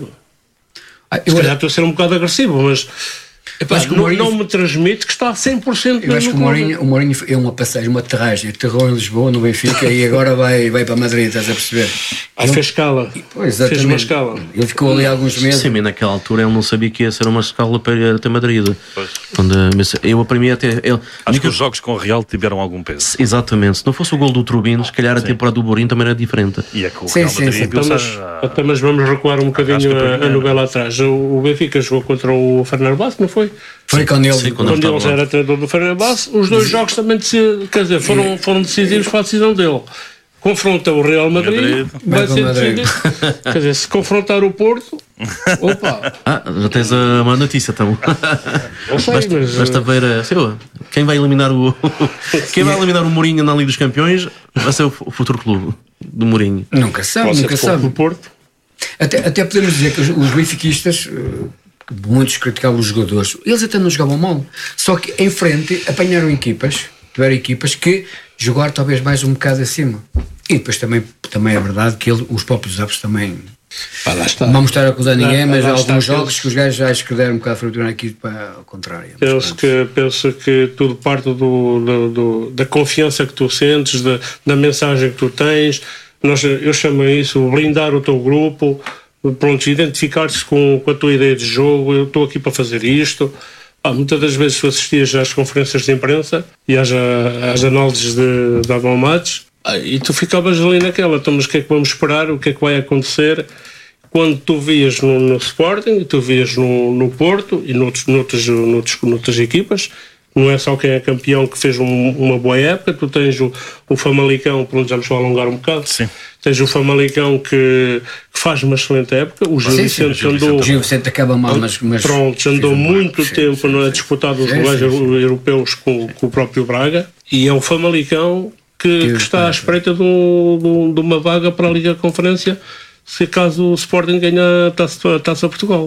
[SPEAKER 4] Ah,
[SPEAKER 6] Se
[SPEAKER 4] eu,
[SPEAKER 6] calhar estou a ser um bocado agressivo, mas epá,
[SPEAKER 4] Acho que o
[SPEAKER 6] não,
[SPEAKER 4] Mourinho-
[SPEAKER 6] não me transmite que está a cem por cento
[SPEAKER 4] eu acho
[SPEAKER 6] no
[SPEAKER 4] que o
[SPEAKER 6] clube.
[SPEAKER 4] Mourinho, o Mourinho é uma passagem, uma aterragem. Aterrou em Lisboa, no Benfica, e agora vai, vai para Madrid, estás a perceber?
[SPEAKER 6] Aí fez escala.
[SPEAKER 4] Pois,
[SPEAKER 6] Fez uma
[SPEAKER 4] exatamente.
[SPEAKER 6] escala.
[SPEAKER 4] Ele ficou ali alguns meses.
[SPEAKER 5] Sim, mas naquela altura ele não sabia que ia ser uma escala para ir até Madrid. Quando, mas eu, para mim, até. Ele,
[SPEAKER 3] Acho que os jogos com o Real tiveram algum peso.
[SPEAKER 5] Exatamente, se não fosse o gol do Turbino, se calhar a temporada do Mourinho também era diferente.
[SPEAKER 3] E é que o
[SPEAKER 4] Sim,
[SPEAKER 3] Real
[SPEAKER 4] sim,
[SPEAKER 3] Madrid
[SPEAKER 4] sim.
[SPEAKER 3] viu-se
[SPEAKER 6] Então, mas,
[SPEAKER 3] a-
[SPEAKER 6] até, mas vamos recuar um
[SPEAKER 3] Acho
[SPEAKER 6] bocadinho
[SPEAKER 3] que para
[SPEAKER 6] a,
[SPEAKER 3] mim
[SPEAKER 6] a
[SPEAKER 3] é.
[SPEAKER 6] novela atrás. O, o Benfica jogou contra o Fenerbahçe, não foi?
[SPEAKER 4] Foi quando ele.
[SPEAKER 5] Sim, quando
[SPEAKER 6] Quando
[SPEAKER 5] ele
[SPEAKER 6] ele já
[SPEAKER 5] estava lá.
[SPEAKER 6] era treinador do Fenerbahçe, os dois jogos também decidi- quer dizer, foram, foram decisivos para a decisão dele. Confronta o Real Madrid,
[SPEAKER 3] Madrid.
[SPEAKER 6] vai
[SPEAKER 4] Vai
[SPEAKER 6] ser
[SPEAKER 4] para Madrid.
[SPEAKER 6] decidido. Quer dizer, se confrontar o Porto, opa,
[SPEAKER 5] Ah, já tens a má notícia, então.
[SPEAKER 6] não sei,
[SPEAKER 5] Basta,
[SPEAKER 6] mas.
[SPEAKER 5] basta ver, eh, sei lá, quem vai eliminar o quem vai eliminar o Mourinho na Liga dos Campeões vai ser o, o futuro clube do Mourinho.
[SPEAKER 4] Nunca sabe,
[SPEAKER 6] Pode ser
[SPEAKER 4] nunca
[SPEAKER 6] que for
[SPEAKER 4] sabe.
[SPEAKER 6] o Porto.
[SPEAKER 4] Até, até podemos dizer que os, os benfiquistas, eh, muitos criticavam os jogadores, eles até não jogavam mal. Só que em frente apanharam equipas, tiveram equipas que jogaram talvez mais um bocado acima. E depois também, também é verdade que ele, os próprios apps também.
[SPEAKER 6] Pá, lá está.
[SPEAKER 4] Não vamos estar a acusar ninguém,
[SPEAKER 6] Lá-
[SPEAKER 4] mas
[SPEAKER 6] lá
[SPEAKER 4] há
[SPEAKER 6] está
[SPEAKER 4] alguns
[SPEAKER 6] aqueles-
[SPEAKER 4] jogos que os gajos já escreveram um bocado fraturar aqui para o contrário. Mas
[SPEAKER 6] Penso
[SPEAKER 4] pronto.
[SPEAKER 6] que, penso que tudo parte do, do- do- da confiança que tu sentes, da, da mensagem que tu tens. Nós, eu chamo isso blindar o teu grupo, pronto, identificar-te com, com a tua ideia de jogo. Eu estou aqui para fazer isto. Ah, muitas das vezes tu assistias às conferências de imprensa e às, às análises de, de Abel Matos, ah, e tu ficavas ali naquela, então, mas o que é que vamos esperar, o que é que vai acontecer? Quando tu vias no, no Sporting, tu vias no, no Porto e noutros, noutros, noutros, noutras equipas, não é só quem é campeão que fez um, uma boa época, tu tens o, o Famalicão, pronto, já nos vou alongar um bocado,
[SPEAKER 3] Sim.
[SPEAKER 6] tens o Famalicão que, que faz uma excelente época, o Gil
[SPEAKER 4] Sim, sim,
[SPEAKER 6] Vicente
[SPEAKER 3] o Gil
[SPEAKER 6] andou,
[SPEAKER 4] O Gil Vicente acaba mal, mas. mas
[SPEAKER 6] pronto, andou
[SPEAKER 4] sim,
[SPEAKER 6] muito
[SPEAKER 4] sim,
[SPEAKER 6] tempo
[SPEAKER 4] sim,
[SPEAKER 6] não é,
[SPEAKER 4] sim.
[SPEAKER 6] disputado os
[SPEAKER 4] Sim,
[SPEAKER 6] lugares
[SPEAKER 4] sim, sim.
[SPEAKER 6] europeus com, com o próprio Braga, e é o Famalicão que,
[SPEAKER 4] Que-
[SPEAKER 6] que está à espreita de, um- de um- de uma vaga para a Liga Conferência, se caso o Sporting ganhar a Taça, a Taça Portugal.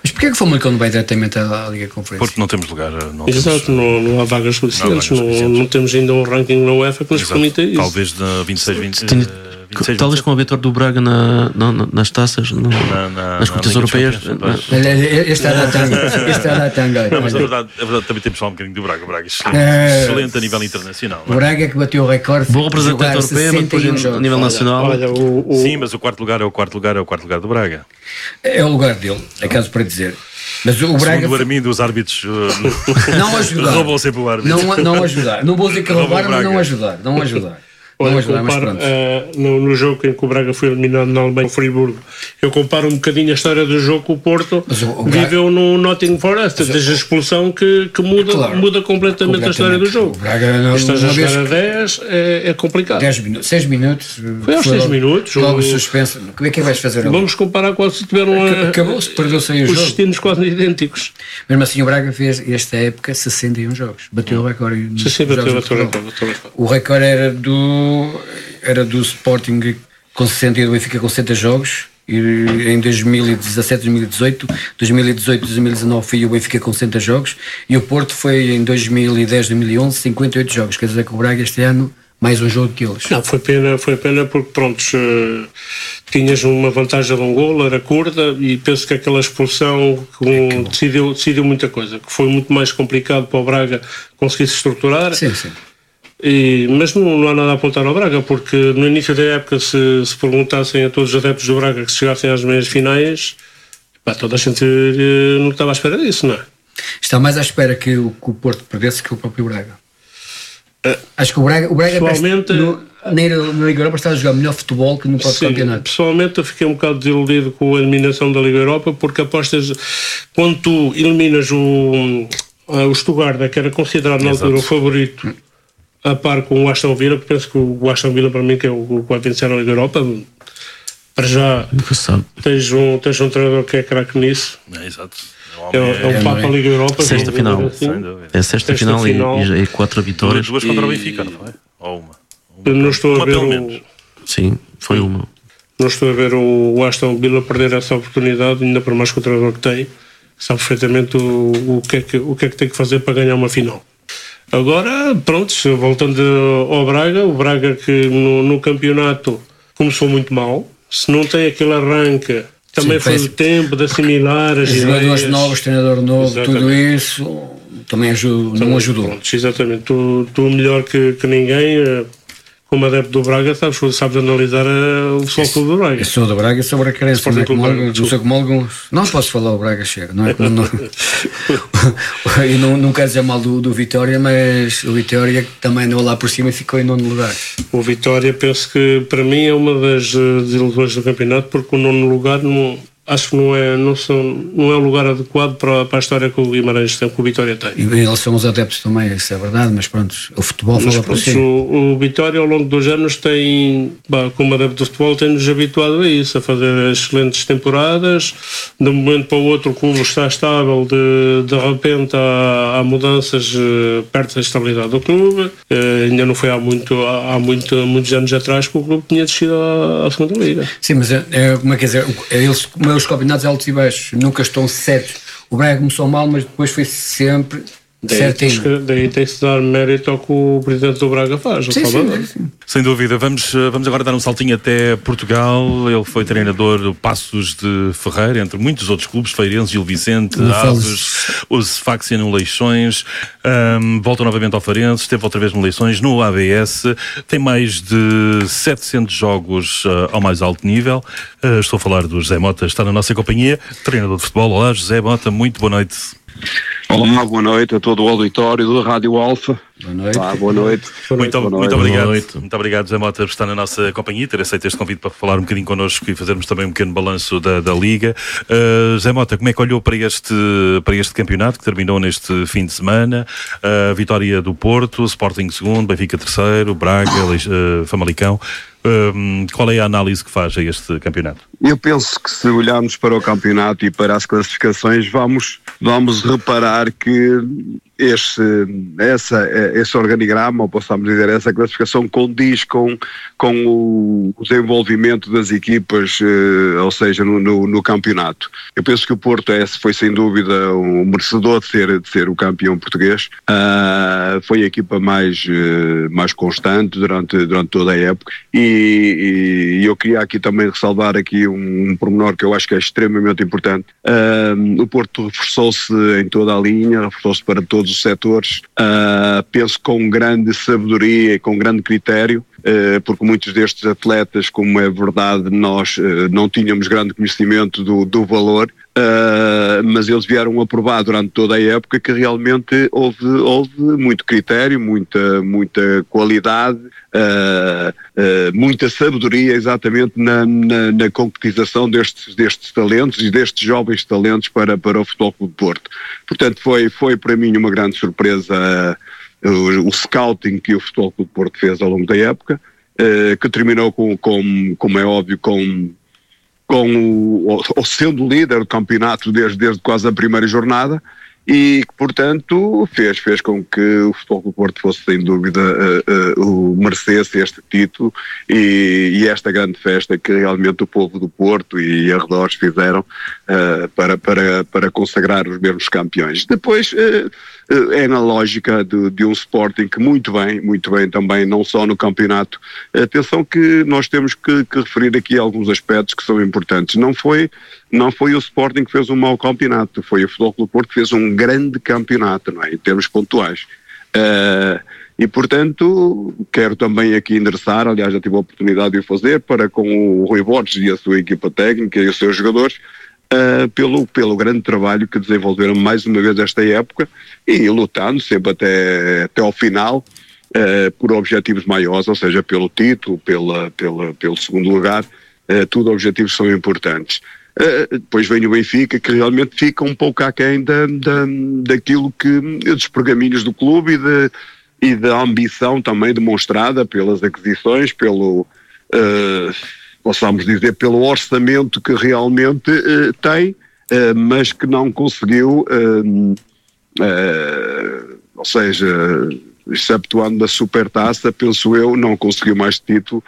[SPEAKER 4] Mas porquê que o Famalicão não vai diretamente à, à Liga Conferência?
[SPEAKER 3] Porque não temos lugar. Não
[SPEAKER 6] Exato,
[SPEAKER 3] temos,
[SPEAKER 6] não, não há vagas suficientes,
[SPEAKER 3] não, há vagas
[SPEAKER 6] não, não temos ainda um ranking na UEFA que nos
[SPEAKER 3] Exato.
[SPEAKER 6] permita isso.
[SPEAKER 3] Talvez na vinte e seis, vinte,
[SPEAKER 5] Tinha-
[SPEAKER 3] vinte e seis,
[SPEAKER 5] Talvez com a vitória do Braga na, na- na- nas taças, no-
[SPEAKER 3] Na- na-
[SPEAKER 5] nas
[SPEAKER 3] na
[SPEAKER 5] competições
[SPEAKER 3] Liga dos
[SPEAKER 5] europeias.
[SPEAKER 3] Campeões,
[SPEAKER 5] na-
[SPEAKER 4] Olha, Este é da tanga. Este é da tanga.
[SPEAKER 3] Não, mas na verdade, na verdade também temos de falar um bocadinho do Braga. O Braga é excelente,
[SPEAKER 4] É.
[SPEAKER 3] excelente a nível internacional.
[SPEAKER 4] O
[SPEAKER 3] Não é?
[SPEAKER 4] Braga é que bateu o recorde.
[SPEAKER 5] Bom
[SPEAKER 4] de
[SPEAKER 5] representante
[SPEAKER 4] jogar
[SPEAKER 5] europeu, mas depois
[SPEAKER 4] sessenta e um
[SPEAKER 5] a
[SPEAKER 4] jogos.
[SPEAKER 5] nível nacional.
[SPEAKER 6] Olha, o, o,
[SPEAKER 3] Sim, mas o quarto lugar é o quarto lugar, é o quarto lugar do Braga.
[SPEAKER 4] É o lugar dele, é caso para dizer. Mas o Braga
[SPEAKER 3] Segundo o Armindo, os árbitros uh,
[SPEAKER 4] não ajudar.
[SPEAKER 3] roubam sempre o árbitro.
[SPEAKER 4] Não, não ajudar. Não vou dizer que
[SPEAKER 3] Roubam o
[SPEAKER 4] roubar, mas não
[SPEAKER 3] Braga.
[SPEAKER 4] ajudar. Não ajudar. Não
[SPEAKER 6] Olha,
[SPEAKER 4] ajudar, mas
[SPEAKER 6] comparo,
[SPEAKER 4] pronto.
[SPEAKER 6] eh, no, no jogo em que o Braga foi eliminado na Alemanha, o Friburgo, eu comparo um bocadinho a história do jogo com o Porto.
[SPEAKER 4] Mas o- o Braga-
[SPEAKER 6] Viveu no Nottingham Forest, desde a expulsão que, que muda,
[SPEAKER 4] Claro.
[SPEAKER 6] muda completamente, a história do jogo.
[SPEAKER 4] O Braga não-
[SPEAKER 6] Estás a
[SPEAKER 4] uma vez
[SPEAKER 6] jogar a dez, é, é complicado.
[SPEAKER 4] dez minutos, seis minutos.
[SPEAKER 6] Foi aos seis minutos,
[SPEAKER 4] Logo
[SPEAKER 6] o-
[SPEAKER 4] suspenso. Como é que vais fazer ali?
[SPEAKER 6] Vamos comparar quase se tiveram a-
[SPEAKER 4] Acabou-se, perdeu-se aí o
[SPEAKER 6] os
[SPEAKER 4] jogo.
[SPEAKER 6] destinos quase idênticos.
[SPEAKER 4] Mesmo assim, o Braga fez, esta época, sessenta e um jogos. Bateu o recorde. nos
[SPEAKER 6] Sim, sim, bateu,
[SPEAKER 4] jogos de
[SPEAKER 6] bateu,
[SPEAKER 4] Portugal.
[SPEAKER 6] bateu, bateu, bateu.
[SPEAKER 4] O recorde era do, era do Sporting com sessenta e do Benfica com sessenta jogos. E em dois mil e dezassete, dois mil e dezoito, dois mil e dezoito, dois mil e dezanove foi o Benfica com sessenta jogos. E o Porto foi em dois mil e dez, dois mil e onze, cinquenta e oito jogos. Quer dizer que o Braga este ano, mais um jogo que eles.
[SPEAKER 6] Não, foi pena, foi pena porque, pronto, tinhas uma vantagem de um golo, era curta, e penso que aquela expulsão com, decidiu, decidiu muita coisa, que foi muito mais complicado para o Braga conseguir se estruturar.
[SPEAKER 4] Sim, sim.
[SPEAKER 6] E, mas não, não há nada a apontar ao Braga, porque no início da época, se, se perguntassem a todos os adeptos do Braga que se chegassem às meias finais, pá, toda a gente eh, não estava à espera disso, não é?
[SPEAKER 4] Está mais à espera que o, que o Porto perdesse que o próprio Braga. Acho que o Braga, o Braga
[SPEAKER 6] pessoalmente-
[SPEAKER 4] no, na na Liga Europa está a jogar melhor futebol que no próprio
[SPEAKER 6] Sim,
[SPEAKER 4] campeonato.
[SPEAKER 6] pessoalmente eu fiquei um bocado desiludido com a eliminação da Liga Europa, porque apostas, quando tu eliminas o, o Stuttgart, que era considerado na altura o favorito, a par com o Aston Villa, porque penso que o Aston Villa para mim que é o que vai vencer a Liga Europa. Para já
[SPEAKER 5] Nunca se sabe.
[SPEAKER 6] tens um, tens um treinador que é craque nisso,
[SPEAKER 3] É, exato.
[SPEAKER 6] é, é um Papa Liga Europa.
[SPEAKER 5] Sexta
[SPEAKER 6] vamos
[SPEAKER 5] final.
[SPEAKER 6] dizer assim.
[SPEAKER 3] Sem dúvida.
[SPEAKER 5] É a sexta
[SPEAKER 6] Sexta
[SPEAKER 5] final,
[SPEAKER 6] final.
[SPEAKER 5] E, e, e quatro vitórias.
[SPEAKER 3] Duas contra o
[SPEAKER 6] E-
[SPEAKER 3] Benfica, não foi? Ou uma?
[SPEAKER 6] Eu não estou
[SPEAKER 3] uma
[SPEAKER 6] a ver
[SPEAKER 3] pelo
[SPEAKER 6] o,
[SPEAKER 3] menos.
[SPEAKER 5] Sim, foi uma.
[SPEAKER 6] não estou a ver o Aston Villa perder essa oportunidade, ainda por mais que o treinador que tem, sabe perfeitamente o, o, que é que, o que é que tem que fazer para ganhar uma final. Agora, pronto, voltando ao Braga, o Braga que no, no campeonato começou muito mal, se não tem aquele arranque, também
[SPEAKER 4] Sim,
[SPEAKER 6] foi
[SPEAKER 4] faz-
[SPEAKER 6] o tempo de assimilar as
[SPEAKER 4] Jogadores
[SPEAKER 6] ideias.
[SPEAKER 4] novos, treinador novo, tudo
[SPEAKER 6] Exatamente.
[SPEAKER 4] isso também ajudou,
[SPEAKER 6] Também,
[SPEAKER 4] não ajudou.
[SPEAKER 6] Pronto, exatamente, tu, tu melhor que, que ninguém, eh, como adepto do Braga, sabes, sabes analisar eh, o Futebol Clube do Braga.
[SPEAKER 4] Eu sou do Braga, sou bracarense, não é como
[SPEAKER 6] Braga,
[SPEAKER 4] alguns, não sou como alguns. Não posso falar o Braga, chega, não é como. Não, eu não, não quero dizer mal do, do Vitória, mas o Vitória também andou lá por cima e ficou em nono lugar.
[SPEAKER 6] O Vitória, penso que para mim é uma das eh, desilusões do campeonato, porque o nono lugar não, acho que não é, não são, não é o lugar adequado para, para a história que o Guimarães tem, que o Vitória tem.
[SPEAKER 4] E em relação aos adeptos também, isso é verdade, mas pronto, o futebol
[SPEAKER 6] Mas
[SPEAKER 4] fala por
[SPEAKER 6] pronto,
[SPEAKER 4] si.
[SPEAKER 6] o, o Vitória ao longo dos anos tem, bah, como adepto de futebol, tem-nos habituado a isso, a fazer excelentes temporadas. De um momento para o outro o clube está estável, de, de repente há, há mudanças, eh, perde a estabilidade do clube. Eh, ainda não foi há, muito, há, há muito, muitos anos atrás que o clube tinha descido à, à segunda liga.
[SPEAKER 4] Sim, mas é, é, como é que dizer, é, eles, como é os campeonatos altos e baixos, nunca estão certos. O Braga começou mal, mas depois foi sempre
[SPEAKER 6] Daí, tens
[SPEAKER 4] certinho.
[SPEAKER 6] que- daí tem-se de dar mérito ao que o presidente do Braga faz. o
[SPEAKER 4] Sim, sim,
[SPEAKER 6] Salvador.
[SPEAKER 4] sim, sim.
[SPEAKER 3] Sem dúvida. Vamos, eh, vamos agora dar um saltinho até Portugal. Ele foi treinador do Passos de Ferreira, entre muitos outros clubes, Feirense, Gil Vicente,
[SPEAKER 4] Não
[SPEAKER 3] Aves,
[SPEAKER 4] fales.
[SPEAKER 3] o Sfaxia no Leixões, ahm, volta novamente ao Feirense, esteve outra vez no Leixões, no A B S, tem mais de setecentos jogos ah, ao mais alto nível. Ah, estou a falar do José Mota, está na nossa companhia, treinador de futebol. Olá, José Mota, muito boa noite.
[SPEAKER 8] Olá, boa noite a todo o auditório da Rádio Alfa.
[SPEAKER 4] Boa noite.
[SPEAKER 8] Tá, boa noite.
[SPEAKER 3] Muito,
[SPEAKER 8] Boa
[SPEAKER 3] muito
[SPEAKER 8] noite.
[SPEAKER 3] obrigado.
[SPEAKER 5] Boa noite.
[SPEAKER 3] Muito obrigado, José Mota, por estar na nossa companhia, ter aceito este convite para falar um bocadinho connosco e fazermos também um pequeno balanço da, da Liga. Uh, José Mota, como é que olhou para este, para este campeonato que terminou neste fim de semana? A vitória do Porto, Sporting segundo, Benfica terceiro, Braga, Leix- uh, Famalicão. Um, qual é a análise que faz a este campeonato?
[SPEAKER 8] Eu penso que se olharmos para o campeonato e para as classificações, vamos, vamos reparar que esse, essa, esse organigrama, ou possamos dizer, essa classificação condiz com, com o desenvolvimento das equipas, ou seja, no, no, no campeonato. Eu penso que o Porto é, foi sem dúvida um merecedor de ser, de ser o campeão português. Uh, foi a equipa mais, uh, mais constante durante, durante toda a época, e, e eu queria aqui também ressalvar aqui um, um pormenor que eu acho que é extremamente importante. Uh, o Porto reforçou-se em toda a linha, reforçou-se para todos os setores, uh, penso com grande sabedoria e com grande critério, uh, porque muitos destes atletas, como é verdade, nós uh, não tínhamos grande conhecimento do, do valor, uh, mas eles vieram a provar durante toda a época que realmente houve, houve muito critério, muita, muita qualidade, uh, uh, muita sabedoria exatamente na, na, na concretização destes, destes talentos e destes jovens talentos para, para o Futebol Clube do Porto. Portanto, foi, foi para mim uma grande surpresa uh, o, o scouting que o Futebol Clube do Porto fez ao longo da época, uh, que terminou com, com, como é óbvio, com, com o, ou sendo líder do campeonato desde, desde quase a primeira jornada, e que, portanto, fez, fez com que o Futebol Clube do Porto fosse, sem dúvida, uh, uh, o merecesse este título e, e esta grande festa que realmente o povo do Porto e arredores fizeram uh, para, para, para consagrar os mesmos campeões. Depois, uh, uh, é na lógica de, de um Sporting que muito bem, muito bem também, não só no campeonato. Atenção que nós temos que, que referir aqui alguns aspectos que são importantes. Não foi... Não foi o Sporting que fez um mau campeonato, foi o Futebol Clube do Porto que fez um grande campeonato, não é? Em termos pontuais. Uh, e, portanto, quero também aqui endereçar, aliás, já tive a oportunidade de o fazer, para com o Rui Borges e a sua equipa técnica e os seus jogadores, uh, pelo, pelo grande trabalho que desenvolveram mais uma vez esta época e lutando sempre até, até ao final uh, por objetivos maiores, ou seja, pelo título, pela, pela, pelo segundo lugar, uh, tudo objetivos são importantes. Uh, depois vem o Benfica, que realmente fica um pouco aquém da, da, daquilo que, dos pergaminhos do clube e, de, e da ambição também demonstrada pelas aquisições, pelo, uh, possamos dizer, pelo orçamento que realmente uh, tem, uh, mas que não conseguiu, uh, uh, ou seja, exceptuando da Supertaça, penso eu, não conseguiu mais título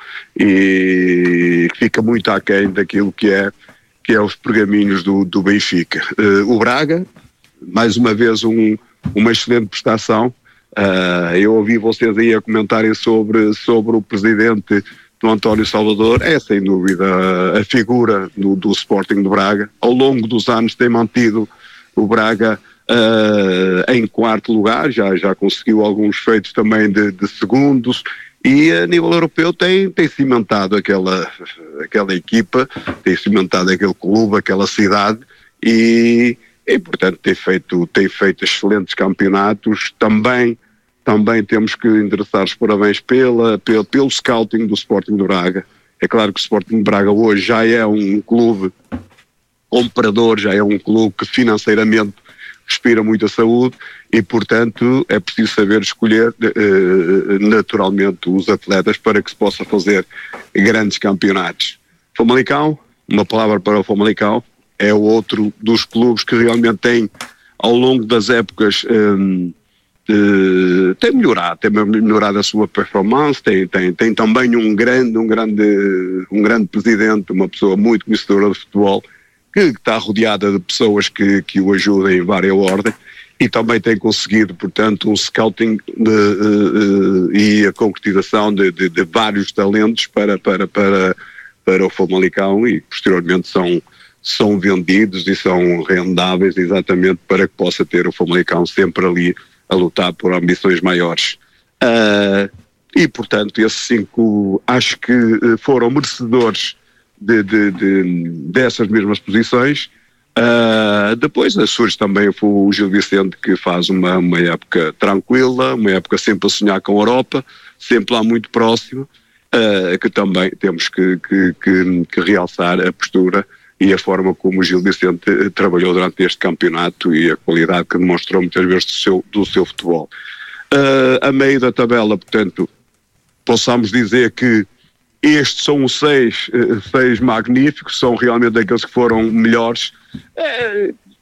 [SPEAKER 8] e fica muito aquém daquilo que é que é os pergaminhos do, do Benfica. Uh, o Braga, mais uma vez um, uma excelente prestação. Uh, eu ouvi vocês aí a comentarem sobre, sobre o presidente do António Salvador, é sem dúvida a figura do, do Sporting de Braga. Ao longo dos anos tem mantido o Braga uh, em quarto lugar, já, já conseguiu alguns feitos também de, de segundos, e a nível europeu tem, tem cimentado aquela, aquela equipa, tem cimentado aquele clube, aquela cidade, e, e portanto tem feito, tem feito excelentes campeonatos. Também, também temos que endereçar os parabéns pela, pela, pelo scouting do Sporting de Braga. É claro que o Sporting de Braga hoje já é um clube comprador, já é um clube que financeiramente respira muita saúde e, portanto, é preciso saber escolher eh, naturalmente os atletas para que se possa fazer grandes campeonatos. Famalicão, uma palavra para o Famalicão, é o outro dos clubes que realmente tem, ao longo das épocas, eh, eh, tem melhorado, tem melhorado a sua performance, tem, tem, tem também um grande, um, grande, um grande presidente, uma pessoa muito conhecedora de futebol, que está rodeada de pessoas que, que o ajudem em várias ordens, e também tem conseguido, portanto, um scouting de, uh, uh, e a concretização de, de, de vários talentos para, para, para, para o Famalicão, e posteriormente são, são vendidos e são rendáveis exatamente para que possa ter o Famalicão sempre ali a lutar por ambições maiores. Uh, e, portanto, esses cinco acho que foram merecedores De, de, de, dessas mesmas posições. Uh, depois surge também o Gil Vicente, que faz uma, uma época tranquila, uma época sempre a sonhar com a Europa, sempre lá muito próximo, uh, que também temos que, que, que, que realçar a postura e a forma como o Gil Vicente trabalhou durante este campeonato e a qualidade que demonstrou muitas vezes do seu, do seu futebol. Uh, a meio da tabela, portanto, possamos dizer que estes são os seis, seis magníficos, são realmente aqueles que foram melhores. É,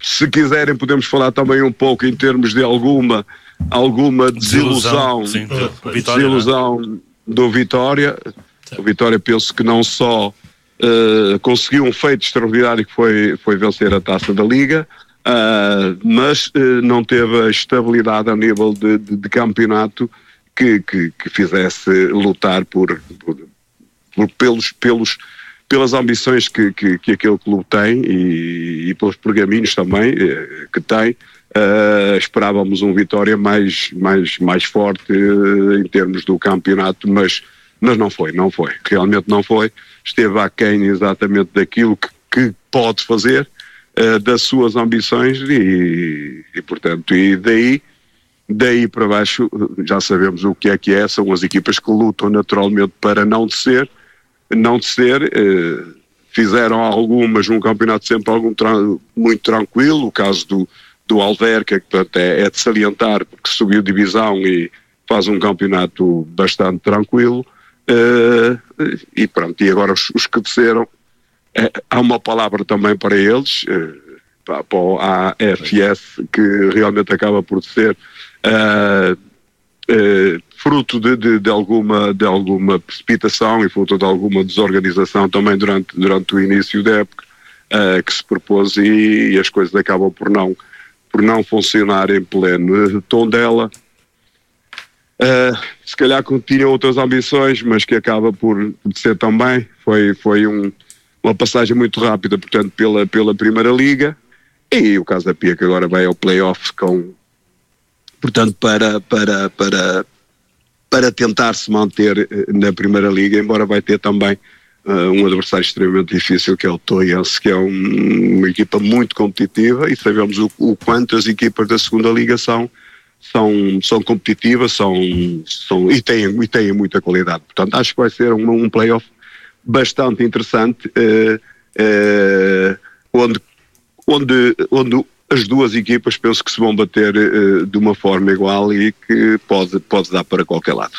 [SPEAKER 8] se quiserem podemos falar também um pouco em termos de alguma, alguma desilusão, desilusão, sim, de, Vitória, desilusão né? do Vitória. Sim. O Vitória penso que não só uh, conseguiu um feito extraordinário que foi, foi vencer a Taça da Liga, uh, mas uh, não teve a estabilidade a nível de, de, de campeonato que, que, que fizesse lutar por, por, por pelos, pelos pelas ambições que, que, que aquele clube tem e, e pelos pergaminhos também eh, que tem. Uh, esperávamos um Vitória mais, mais, mais forte uh, em termos do campeonato, mas, mas não foi, não foi, realmente não foi. Esteve aquém exatamente daquilo que, que pode fazer, uh, das suas ambições e, e portanto, e daí, daí para baixo já sabemos o que é que é, são as equipas que lutam naturalmente para não descer, não descer, eh, fizeram algumas num campeonato sempre algum tra muito tranquilo, o caso do, do Alverca, que portanto, é, é de salientar porque subiu divisão e faz um campeonato bastante tranquilo, eh, e pronto, e agora os, os que desceram, eh, há uma palavra também para eles, eh, para, para o A F S, que realmente acaba por ser eh, eh, fruto de, de, de, alguma, de alguma precipitação e fruto de alguma desorganização também durante, durante o início da época, uh, que se propôs e, e as coisas acabam por não, por não funcionar em pleno. Tondela, uh, se calhar tinha outras ambições, mas que acaba por, por ser também, foi, foi um, uma passagem muito rápida, portanto, pela, pela Primeira Liga, e o caso da Pia, que agora vai ao play-off com, portanto, para, para, para para tentar se manter na Primeira Liga, embora vai ter também uh, um adversário extremamente difícil, que é o Toyense, que é um, uma equipa muito competitiva, e sabemos o, o quanto as equipas da Segunda Liga são, são, são competitivas são, são, e, têm, e têm muita qualidade. Portanto, acho que vai ser um, um play-off bastante interessante, uh, uh, onde, onde, onde as duas equipas penso que se vão bater uh, de uma forma igual e que pode, pode dar para qualquer lado.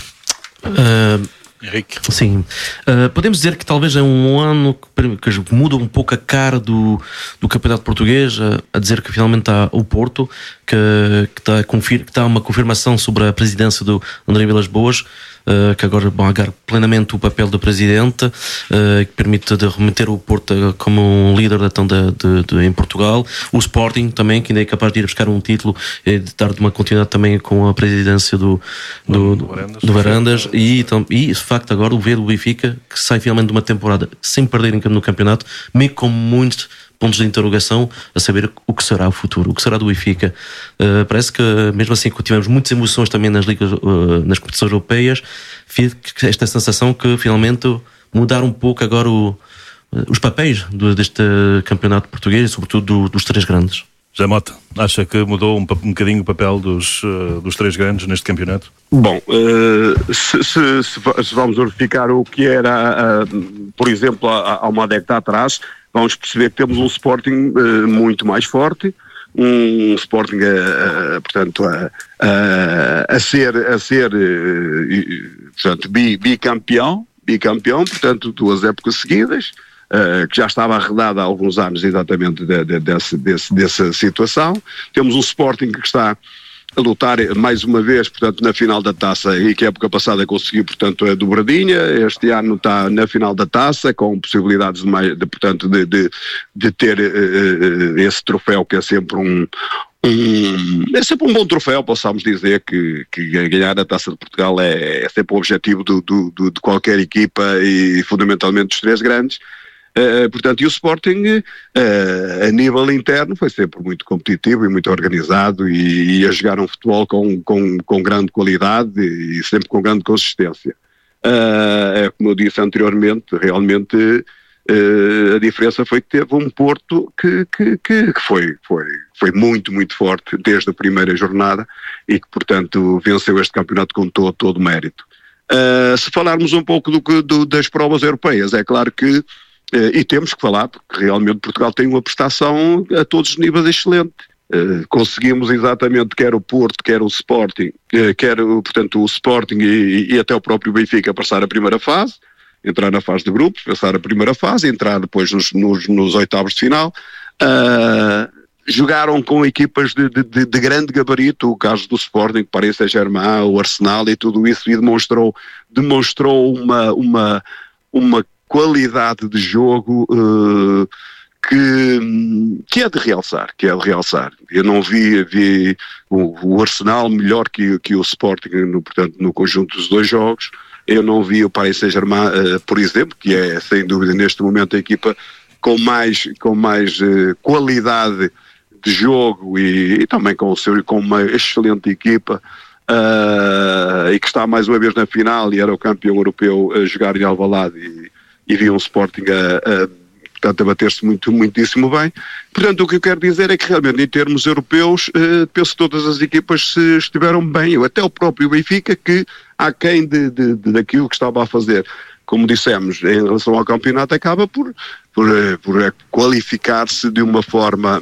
[SPEAKER 5] Uh, Henrique. Sim. Uh, podemos dizer que talvez é um ano que, que muda um pouco a cara do, do campeonato português, a, a dizer que finalmente há o Porto, que, que, está confir, que está uma confirmação sobre a presidência do André Vilas Boas, Uh, que agora vão agarrar plenamente o papel do presidente, uh, que permite de remeter o Porto como um líder de, de, de, em Portugal. O Sporting também, que ainda é capaz de ir buscar um título e de dar uma continuidade também com a presidência do, do, do, Varandas, do Varandas. E, então, e, de facto, agora o ver o Benfica, que sai finalmente de uma temporada sem perder no campeonato, meio com muitos pontos de interrogação a saber o que será o futuro, o que será do Benfica. Uh, parece que mesmo assim que tivemos muitas emoções também nas ligas, uh, nas competições europeias, fica esta sensação que finalmente mudar um pouco agora o, uh, os papéis do, deste campeonato português e sobretudo do, dos três grandes.
[SPEAKER 3] José Mota, acha que mudou um, um bocadinho o papel dos, uh, dos três grandes neste campeonato?
[SPEAKER 8] Bom, uh, se, se, se vamos verificar o que era, uh, por exemplo, há, há uma década atrás, vamos perceber que temos um Sporting uh, muito mais forte, um Sporting, uh, uh, portanto, a, uh, a ser, a ser uh, portanto, bicampeão, bicampeão, portanto, duas épocas seguidas, uh, que já estava arredada há alguns anos exatamente de, de, desse, desse, dessa situação. Temos um Sporting que está a lutar mais uma vez, portanto, na final da Taça, e que a época passada conseguiu, portanto, a dobradinha. Este ano está na final da Taça, com possibilidades de, mais, de portanto, de, de, de ter uh, esse troféu, que é sempre um, um é sempre um bom troféu, possamos dizer que, que ganhar a Taça de Portugal é, é sempre o objetivo do, do, do, de qualquer equipa e fundamentalmente dos três grandes. Uh, portanto, e o Sporting, uh, a nível interno, foi sempre muito competitivo e muito organizado e, e a jogar um futebol com, com, com grande qualidade e sempre com grande consistência. Uh, é como eu disse anteriormente, realmente uh, a diferença foi que teve um Porto que, que, que, que foi, foi, foi muito, muito forte desde a primeira jornada e que, portanto, venceu este campeonato com todo, todo mérito. Uh, se falarmos um pouco do, do, das provas europeias, é claro que Uh, e temos que falar, porque realmente Portugal tem uma prestação a todos os níveis excelente. Uh, conseguimos exatamente, quer o Porto, quer o Sporting, uh, quer portanto o Sporting e, e até o próprio Benfica passar a primeira fase, entrar na fase de grupos, passar a primeira fase, entrar depois nos, nos, nos oitavos de final. Uh, jogaram com equipas de, de, de grande gabarito, o caso do Sporting, Paris Saint-Germain, o Arsenal e tudo isso, e demonstrou, demonstrou uma, uma, uma qualidade de jogo uh, que, que é de realçar, que é de realçar. Eu não vi, vi o, o Arsenal melhor que, que o Sporting, no, portanto, no conjunto dos dois jogos. Eu não vi o Paris Saint-Germain, uh, por exemplo, que é sem dúvida neste momento a equipa com mais, com mais uh, qualidade de jogo e, e também com, o seu, com uma excelente equipa uh, e que está mais uma vez na final e era o campeão europeu a jogar em Alvalade e, e vi um Sporting a, a, portanto, a bater-se muito, muitíssimo bem. Portanto, o que eu quero dizer é que realmente em termos europeus uh, penso que todas as equipas se estiveram bem, até o próprio Benfica, que aquém de, de, de, daquilo que estava a fazer, como dissemos, em relação ao campeonato, acaba por, por, por qualificar-se de uma forma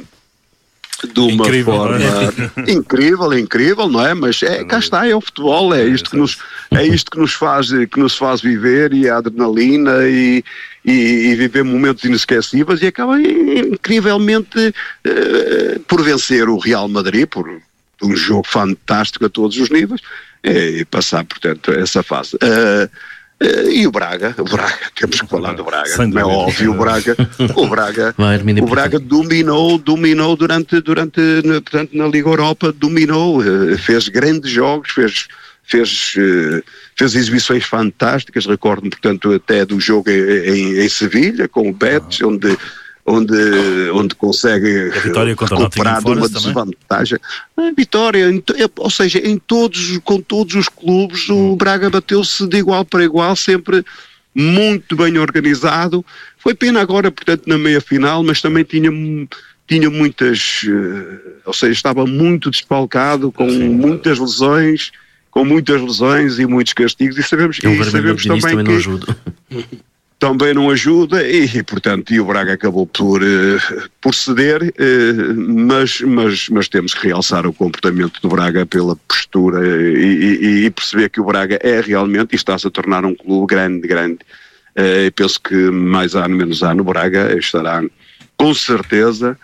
[SPEAKER 8] de uma
[SPEAKER 3] incrível,
[SPEAKER 8] forma
[SPEAKER 3] é?
[SPEAKER 8] incrível, incrível, não é? Mas é, cá está, é o futebol, é isto que nos, é isto que nos faz, que nos faz viver, e a adrenalina e, e, e viver momentos inesquecíveis, e acaba incrivelmente uh, por vencer o Real Madrid, por um jogo fantástico a todos os níveis, e passar, portanto, essa fase. Uh, Uh, e o Braga, o Braga, temos que falar do Braga, é óbvio, o Braga, o Braga, o Braga dominou, dominou durante, durante, portanto, na Liga Europa, dominou, uh, fez grandes jogos, fez, fez, uh, fez exibições fantásticas, recordo-me, portanto, até do jogo em, em Sevilha, com o Betis, ah. onde onde, onde consegue recuperar de uma desvantagem. A vitória, ou seja, em todos, com todos os clubes, o Braga bateu-se de igual para igual, sempre muito bem organizado. Foi pena agora, portanto, na meia-final, mas também tinha, tinha muitas, ou seja, estava muito despalcado, com Sim. muitas lesões, com muitas lesões e muitos castigos, e sabemos, e sabemos também, também que... Não ajuda. Também não ajuda e, portanto, e o Braga acabou por, uh, por ceder, uh, mas, mas, mas temos que realçar o comportamento do Braga pela postura e, e, e perceber que o Braga é realmente, e está-se a tornar um clube grande, grande. Uh, e penso que mais ano, menos ano, o Braga estará com certeza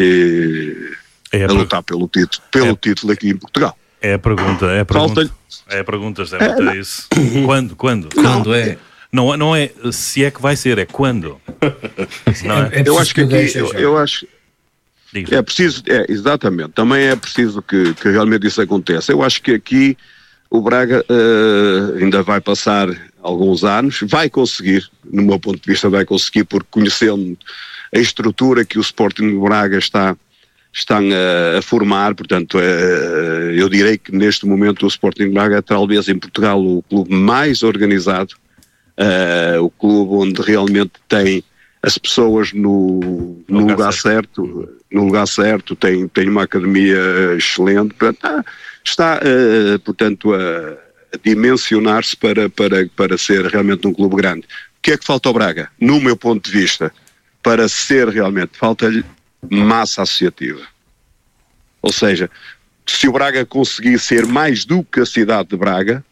[SPEAKER 8] uh, é a, a lutar pelo título, pelo é, título aqui em Portugal.
[SPEAKER 3] É a pergunta, é a pergunta. Falta... É a pergunta, José Mota, é isso. Quando, quando?
[SPEAKER 5] Quando é?
[SPEAKER 3] Não, não é se é que vai ser, é quando. Não é?
[SPEAKER 8] É eu acho que aqui, eu, eu acho é preciso, é, exatamente, também é preciso que, que realmente isso aconteça. Eu acho que aqui o Braga uh, ainda vai passar alguns anos, vai conseguir, no meu ponto de vista vai conseguir, porque conhecendo a estrutura que o Sporting de Braga está, estão a, a formar, portanto uh, eu direi que neste momento o Sporting de Braga é talvez em Portugal o clube mais organizado. Uh, o clube onde realmente tem as pessoas no, no lugar, lugar certo. certo, no lugar certo, tem, tem uma academia excelente, portanto, está, uh, portanto, a, a dimensionar-se para, para, para ser realmente um clube grande. O que é que falta ao Braga? No meu ponto de vista, para ser realmente, falta-lhe massa associativa. Ou seja, se o Braga conseguir ser mais do que a cidade de Braga,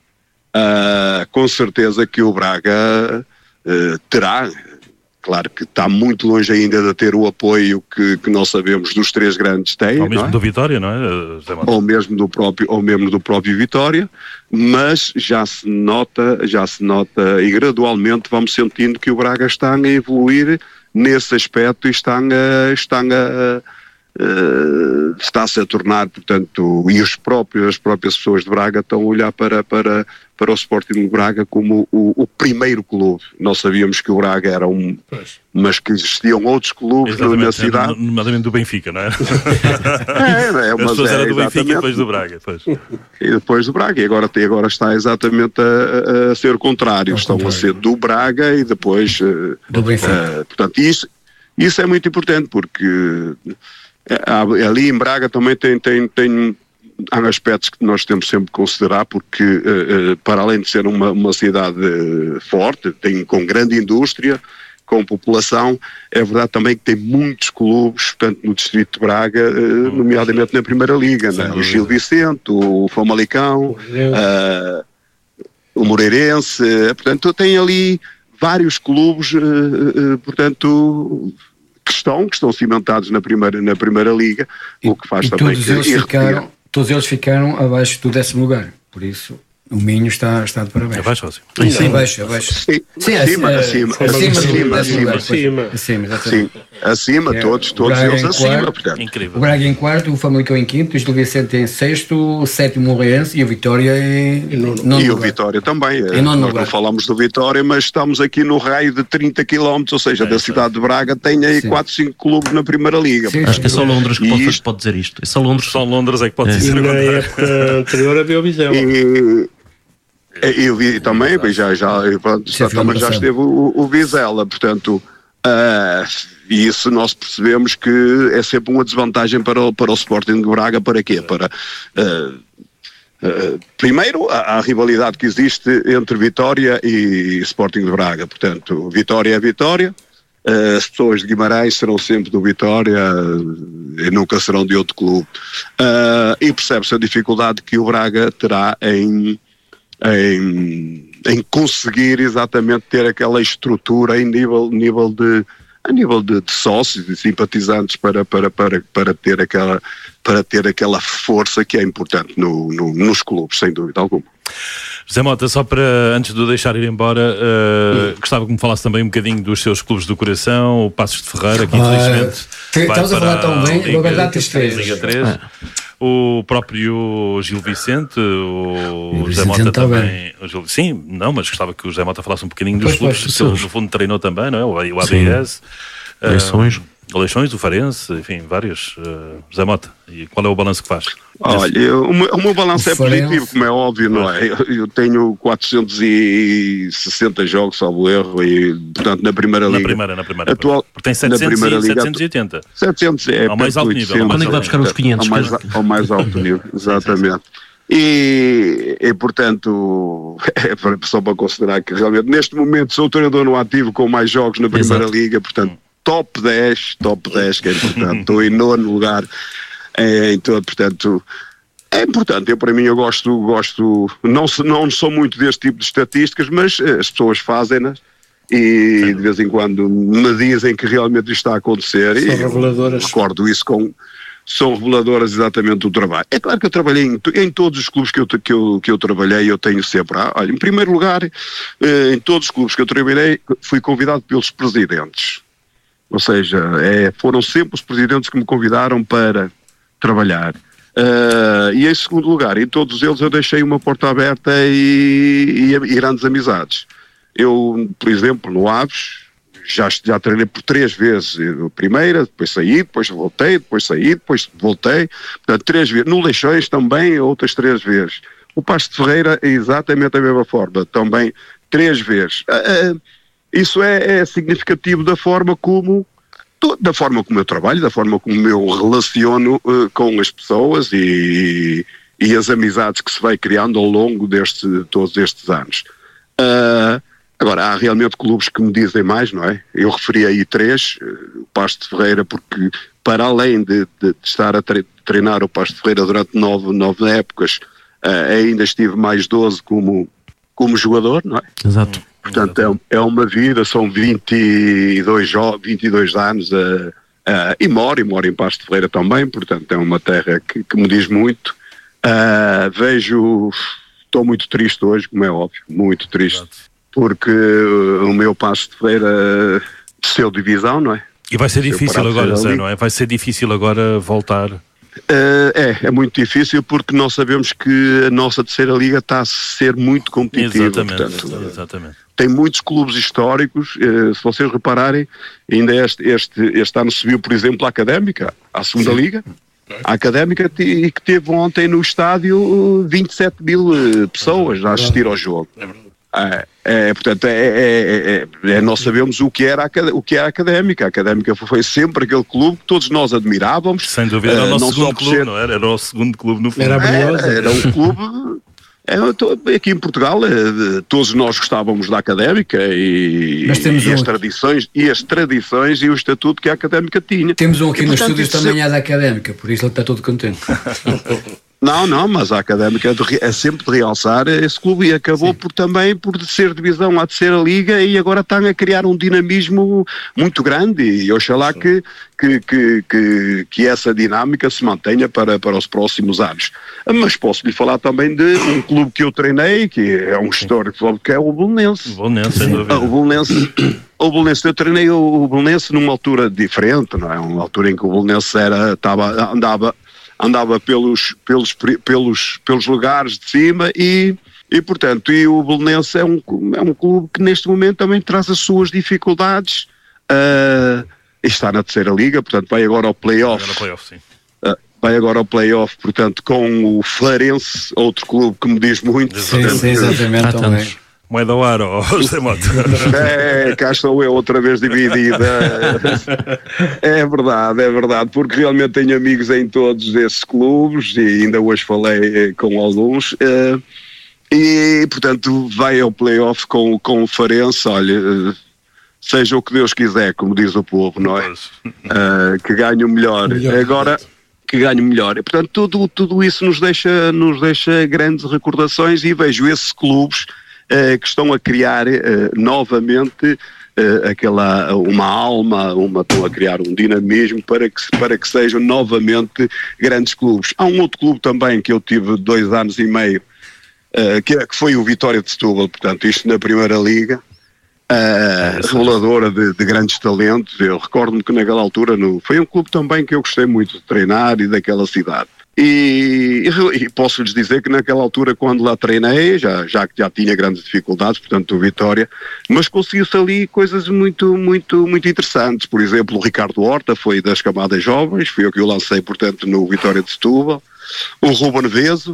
[SPEAKER 8] Uh, com certeza que o Braga uh, terá, claro que está muito longe ainda de ter o apoio que, que nós sabemos dos três grandes têm,
[SPEAKER 3] ou mesmo
[SPEAKER 8] não é?
[SPEAKER 3] do Vitória, não é? Zé
[SPEAKER 8] ou mesmo do próprio, ou mesmo do próprio Vitória, mas já se nota, já se nota e gradualmente vamos sentindo que o Braga está a evoluir nesse aspecto e está a, está a Uh, está-se a tornar, portanto, e os próprios, as próprias pessoas de Braga estão a olhar para, para, para o Sporting de Braga como o, o primeiro clube. Nós sabíamos que o Braga era um, pois. mas que existiam outros clubes na cidade.
[SPEAKER 3] Nomeadamente do Benfica, não é?
[SPEAKER 8] é, é
[SPEAKER 3] mas As pessoas é, eram do Benfica e depois do Braga. Pois.
[SPEAKER 8] E depois do Braga, e agora, e agora está exatamente a, a ser o contrário. É Estão contrário. a ser do Braga e depois uh,
[SPEAKER 4] do Benfica.
[SPEAKER 8] Uh, portanto, isso, isso é muito importante, porque ali em Braga também tem, tem, tem há aspectos que nós temos sempre que considerar, porque uh, uh, para além de ser uma, uma cidade uh, forte, tem, com grande indústria, com população, é verdade também que tem muitos clubes, portanto, no distrito de Braga, uh, nomeadamente na Primeira Liga, né? O Gil Vicente, o Famalicão, uh, o Moreirense, uh, portanto, tem ali vários clubes, uh, uh, portanto... que estão, que estão cimentados na primeira, na primeira liga,
[SPEAKER 4] e,
[SPEAKER 8] o que faz
[SPEAKER 4] e
[SPEAKER 8] também
[SPEAKER 4] todos
[SPEAKER 8] que
[SPEAKER 4] eles ficaram, todos eles ficaram abaixo do décimo lugar, por isso o Minho está, está de parabéns.
[SPEAKER 3] Abaixo, assim.
[SPEAKER 4] Sim, abaixo, abaixo.
[SPEAKER 8] Sim,
[SPEAKER 4] Sim,
[SPEAKER 8] acima,
[SPEAKER 4] é,
[SPEAKER 8] acima,
[SPEAKER 4] é,
[SPEAKER 8] acima, acima,
[SPEAKER 6] acima,
[SPEAKER 8] acima,
[SPEAKER 6] acima,
[SPEAKER 8] sim, acima,
[SPEAKER 4] É,
[SPEAKER 8] todos,
[SPEAKER 4] o
[SPEAKER 8] todos
[SPEAKER 4] Braga
[SPEAKER 8] eles
[SPEAKER 4] em
[SPEAKER 8] acima,
[SPEAKER 4] quarto.
[SPEAKER 8] portanto.
[SPEAKER 3] Incrível.
[SPEAKER 4] O Braga em quarto, o Famalicão em quinto, o Gil Vicente em sexto, o sétimo Moreirense e o Vitória em nono
[SPEAKER 8] E o
[SPEAKER 4] lugar.
[SPEAKER 8] Vitória também.
[SPEAKER 4] Em nono
[SPEAKER 8] Nós
[SPEAKER 4] lugar.
[SPEAKER 8] não falamos do Vitória, mas estamos aqui no raio de trinta quilómetros, ou seja,
[SPEAKER 3] É,
[SPEAKER 8] da
[SPEAKER 3] isso
[SPEAKER 8] cidade de Braga tem aí
[SPEAKER 4] Sim.
[SPEAKER 8] quatro, cinco clubes na primeira liga.
[SPEAKER 4] Sim,
[SPEAKER 5] Acho que é só Londres que
[SPEAKER 8] E
[SPEAKER 5] pode,
[SPEAKER 8] isto-
[SPEAKER 5] pode dizer isto. É só Londres.
[SPEAKER 3] Só Londres é que pode
[SPEAKER 5] É.
[SPEAKER 6] E
[SPEAKER 3] dizer
[SPEAKER 6] na
[SPEAKER 3] agora.
[SPEAKER 6] época anterior havia o Vizela.
[SPEAKER 8] E, eu vi também, já, já, pronto,
[SPEAKER 4] Sim,
[SPEAKER 8] também já
[SPEAKER 4] passado.
[SPEAKER 8] esteve o, o Vizela, portanto, ah, e isso nós percebemos que é sempre uma desvantagem para o, para o Sporting de Braga, para quê? Para, ah, ah, primeiro, a, a rivalidade que existe entre Vitória e Sporting de Braga, portanto, Vitória é Vitória, ah, as pessoas de Guimarães serão sempre do Vitória e nunca serão de outro clube. Ah, e percebe-se a dificuldade que o Braga terá em Em, em conseguir exatamente ter aquela estrutura em nível, nível de a nível de, de sócios e simpatizantes para, para, para, para, ter aquela, para ter aquela força que é importante no, no, nos clubes, sem dúvida alguma.
[SPEAKER 3] José Mota, só para, antes de o deixar ir embora, uh, gostava que me falasse também um bocadinho dos seus clubes do coração, o Passos de Ferreira, que infelizmente
[SPEAKER 4] te-
[SPEAKER 3] vai
[SPEAKER 4] estás a
[SPEAKER 3] para
[SPEAKER 4] falar tão bem,
[SPEAKER 3] Liga-
[SPEAKER 4] agora dá-te três.
[SPEAKER 3] Liga três. O próprio Gil Vicente, o
[SPEAKER 4] Gil
[SPEAKER 3] José
[SPEAKER 4] Vicente
[SPEAKER 3] Mota
[SPEAKER 4] está
[SPEAKER 3] também. O Gil- sim, não, mas gostava que o José Mota falasse um bocadinho dos
[SPEAKER 4] Pois,
[SPEAKER 3] clubes
[SPEAKER 4] pois,
[SPEAKER 3] que ele,
[SPEAKER 5] seus.
[SPEAKER 3] no fundo, treinou também, não é? O A B S. uh,
[SPEAKER 5] Leixões.
[SPEAKER 3] Leixões, o Farense, enfim, vários. Uh, José Mota, e qual é o balanço que faz?
[SPEAKER 8] Olha, eu- o, meu, o meu balanço
[SPEAKER 4] O
[SPEAKER 8] é
[SPEAKER 4] Farense-
[SPEAKER 8] positivo, como é óbvio, não é? Eu, eu tenho quatrocentos e sessenta jogos, salvo erro, e portanto na primeira
[SPEAKER 3] Na
[SPEAKER 8] liga.
[SPEAKER 3] primeira, na primeira.
[SPEAKER 8] Atual,
[SPEAKER 3] Porque tem
[SPEAKER 8] na
[SPEAKER 3] setecentos
[SPEAKER 8] primeira
[SPEAKER 3] e
[SPEAKER 8] liga,
[SPEAKER 3] setecentos e oitenta.
[SPEAKER 8] setecentos é
[SPEAKER 3] Ao mais
[SPEAKER 8] perto
[SPEAKER 3] alto
[SPEAKER 8] de
[SPEAKER 3] nível, ao
[SPEAKER 8] oitocentos.
[SPEAKER 3] mais
[SPEAKER 5] Quando é que vai buscar os quinhentos?
[SPEAKER 8] Ao mais, ao mais alto nível, exatamente. E, e portanto, é para- só para considerar que realmente neste momento sou o treinador no ativo com mais jogos na primeira
[SPEAKER 5] Exato.
[SPEAKER 8] liga, portanto top dez, top dez que é importante, estou em nono lugar é, em todo, portanto é importante. Eu, para mim, eu gosto, gosto não, se- não sou muito deste tipo de estatísticas, mas eh, as pessoas fazem-nas e de vez em quando me dizem que realmente isto está a acontecer.
[SPEAKER 6] São
[SPEAKER 8] e eu
[SPEAKER 6] reveladoras.
[SPEAKER 8] recordo isso com. São reveladoras exatamente do trabalho. É claro que eu trabalhei em, to- em todos os clubes que eu, que, eu, que eu trabalhei, eu tenho sempre. ah, Olha, em primeiro lugar, eh, em todos os clubes que eu trabalhei, fui convidado pelos presidentes. Ou seja, é, foram sempre os presidentes que me convidaram para trabalhar. Uh, e em segundo lugar, em todos eles eu deixei uma porta aberta e, e, e grandes amizades. Eu, por exemplo, no Aves, já, já treinei por três vezes. Eu, primeira, depois saí, depois voltei, depois saí, depois voltei. Portanto, três vezes. No Leixões também, outras três vezes. O Pasto de Ferreira é exatamente a mesma forma, também três vezes. Uh, uh, isso é, é significativo da forma como da forma como eu trabalho, da forma como eu relaciono uh, com as pessoas e, e as amizades que se vai criando ao longo deste, todos estes anos. Uh, agora, há realmente clubes que me dizem mais, não é? Eu referi aí três, uh, o Pasto de Ferreira, porque para além de, de, de estar a tre- treinar o Pasto de Ferreira durante nove, nove épocas, uh, ainda estive mais doze como, como jogador, não é?
[SPEAKER 5] Exato.
[SPEAKER 8] Portanto, é, é uma vida, são vinte e dois, jo- vinte e dois anos uh, uh, e moro, e moro em Pasto de Ferreira também, portanto é uma terra que, que me diz muito. Uh, vejo, estou muito triste hoje, como é óbvio, muito triste, porque uh, o meu Pasto de Ferreira desceu divisão, não é?
[SPEAKER 3] E vai ser
[SPEAKER 8] Se eu
[SPEAKER 3] difícil
[SPEAKER 8] parar de
[SPEAKER 3] agora,
[SPEAKER 8] ser
[SPEAKER 3] Zé,
[SPEAKER 8] ali-
[SPEAKER 3] não é? Vai ser difícil agora voltar.
[SPEAKER 8] Uh, é, é muito difícil porque nós sabemos que a nossa terceira liga está a ser muito competitiva.
[SPEAKER 3] Exatamente,
[SPEAKER 8] Portanto,
[SPEAKER 3] exatamente.
[SPEAKER 8] tem muitos clubes históricos, eh, se vocês repararem, ainda este, este, este ano subiu, por exemplo, a Académica, à segunda liga, a Académica te- que teve ontem no estádio vinte e sete mil eh, pessoas a assistir ao jogo. É, é, portanto, é, é, é, é, nós sabemos o que, era a, acad- o que é a Académica. A Académica foi sempre aquele clube que todos nós admirávamos.
[SPEAKER 3] Sem dúvida, era o
[SPEAKER 8] eh,
[SPEAKER 3] nosso
[SPEAKER 8] não só
[SPEAKER 3] segundo
[SPEAKER 8] por
[SPEAKER 3] clube,
[SPEAKER 8] ser-
[SPEAKER 3] não era? Era o segundo clube no fundo.
[SPEAKER 6] Era brilhoso.
[SPEAKER 8] Era, era um clube. é, eu tô- aqui em Portugal, eh, de- todos nós gostávamos da Académica e,
[SPEAKER 4] Nós temos
[SPEAKER 8] e as
[SPEAKER 4] um-
[SPEAKER 8] tradições e as tradições e o estatuto que a Académica tinha.
[SPEAKER 4] Temos um aqui
[SPEAKER 8] E,
[SPEAKER 4] nos
[SPEAKER 8] portanto,
[SPEAKER 4] estúdios
[SPEAKER 8] isso
[SPEAKER 4] também é da Académica, por isso ele está todo contente.
[SPEAKER 8] Não, não, mas a Académica é sempre de realçar esse clube e acabou por, também por ser divisão à terceira liga e agora estão a criar um dinamismo muito grande e oxalá que, que, que, que, que essa dinâmica se mantenha para, para os próximos anos. Mas posso lhe falar também de um clube que eu treinei, que é um histórico, que é o Belenenses.
[SPEAKER 3] O Belenenses, sem dúvida.
[SPEAKER 8] O Belenenses, o Belenenses, eu treinei o Belenenses numa altura diferente, não é? Uma altura em que o Belenenses era, estava, andava... andava pelos, pelos, pelos, pelos lugares de cima e, e portanto, e o Belenenses é um, é um clube que neste momento também traz as suas dificuldades uh, e está na terceira liga, portanto vai agora ao play-off.
[SPEAKER 3] Vai agora ao play-off, sim.
[SPEAKER 8] Uh, vai agora ao play-off, portanto, com o Farense, outro clube que me diz muito.
[SPEAKER 4] Sim, sim, exatamente também.
[SPEAKER 3] Moeda ao ar, ó, José Mota.
[SPEAKER 8] É, cá estou eu outra vez dividida. É verdade, é verdade, porque realmente tenho amigos em todos esses clubes e ainda hoje falei com alguns. Uh, e, portanto, vai ao play-off com, com o Farense, olha, uh, seja o que Deus quiser, como diz o povo, não é? Uh, que ganhe o melhor. melhor. Agora... que ganhe melhor. E, portanto, tudo, tudo isso nos deixa, nos deixa grandes recordações e vejo esses clubes Uh, que estão a criar uh, novamente uh, aquela, uma alma, uma, estão a criar um dinamismo para que, para que sejam novamente grandes clubes. Há um outro clube também que eu tive dois anos e meio, uh, que, que foi o Vitória de Setúbal, portanto isto na Primeira Liga, uh, reveladora de, de grandes talentos. Eu recordo-me que naquela altura no, foi um clube também que eu gostei muito de treinar e daquela cidade. E, e posso-lhes dizer que naquela altura, quando lá treinei, já, já, já tinha grandes dificuldades, portanto, o Vitória, mas conseguiu-se ali coisas muito, muito, muito interessantes. Por exemplo, o Ricardo Horta foi das camadas jovens, foi eu que o lancei, portanto, no Vitória de Setúbal. O Ruben Vezo,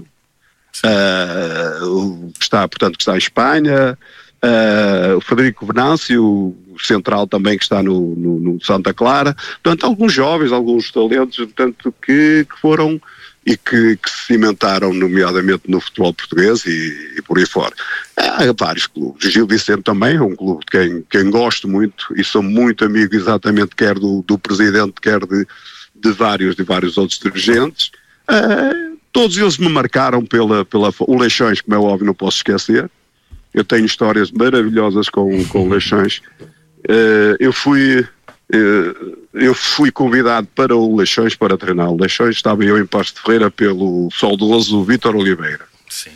[SPEAKER 8] uh, que está, portanto, que está em Espanha. Uh, o Frederico Venâncio, o central também que está no, no, no Santa Clara. Portanto, alguns jovens, alguns talentos, portanto, que, que foram... e que, que se cimentaram nomeadamente no futebol português e, e por aí fora. Há vários clubes. O Gil Vicente também é um clube de quem, quem gosto muito e sou muito amigo exatamente quer do, do presidente, quer de, de, vários, de vários outros dirigentes. Uh, todos eles me marcaram pela, pela... O Leixões, como é óbvio, não posso esquecer. Eu tenho histórias maravilhosas com, com o Leixões. Uh, eu fui... Uh, eu fui convidado para o Leixões para treinar o Leixões, estava eu em Pasto de Ferreira pelo saudoso Vítor Oliveira.
[SPEAKER 3] Sim.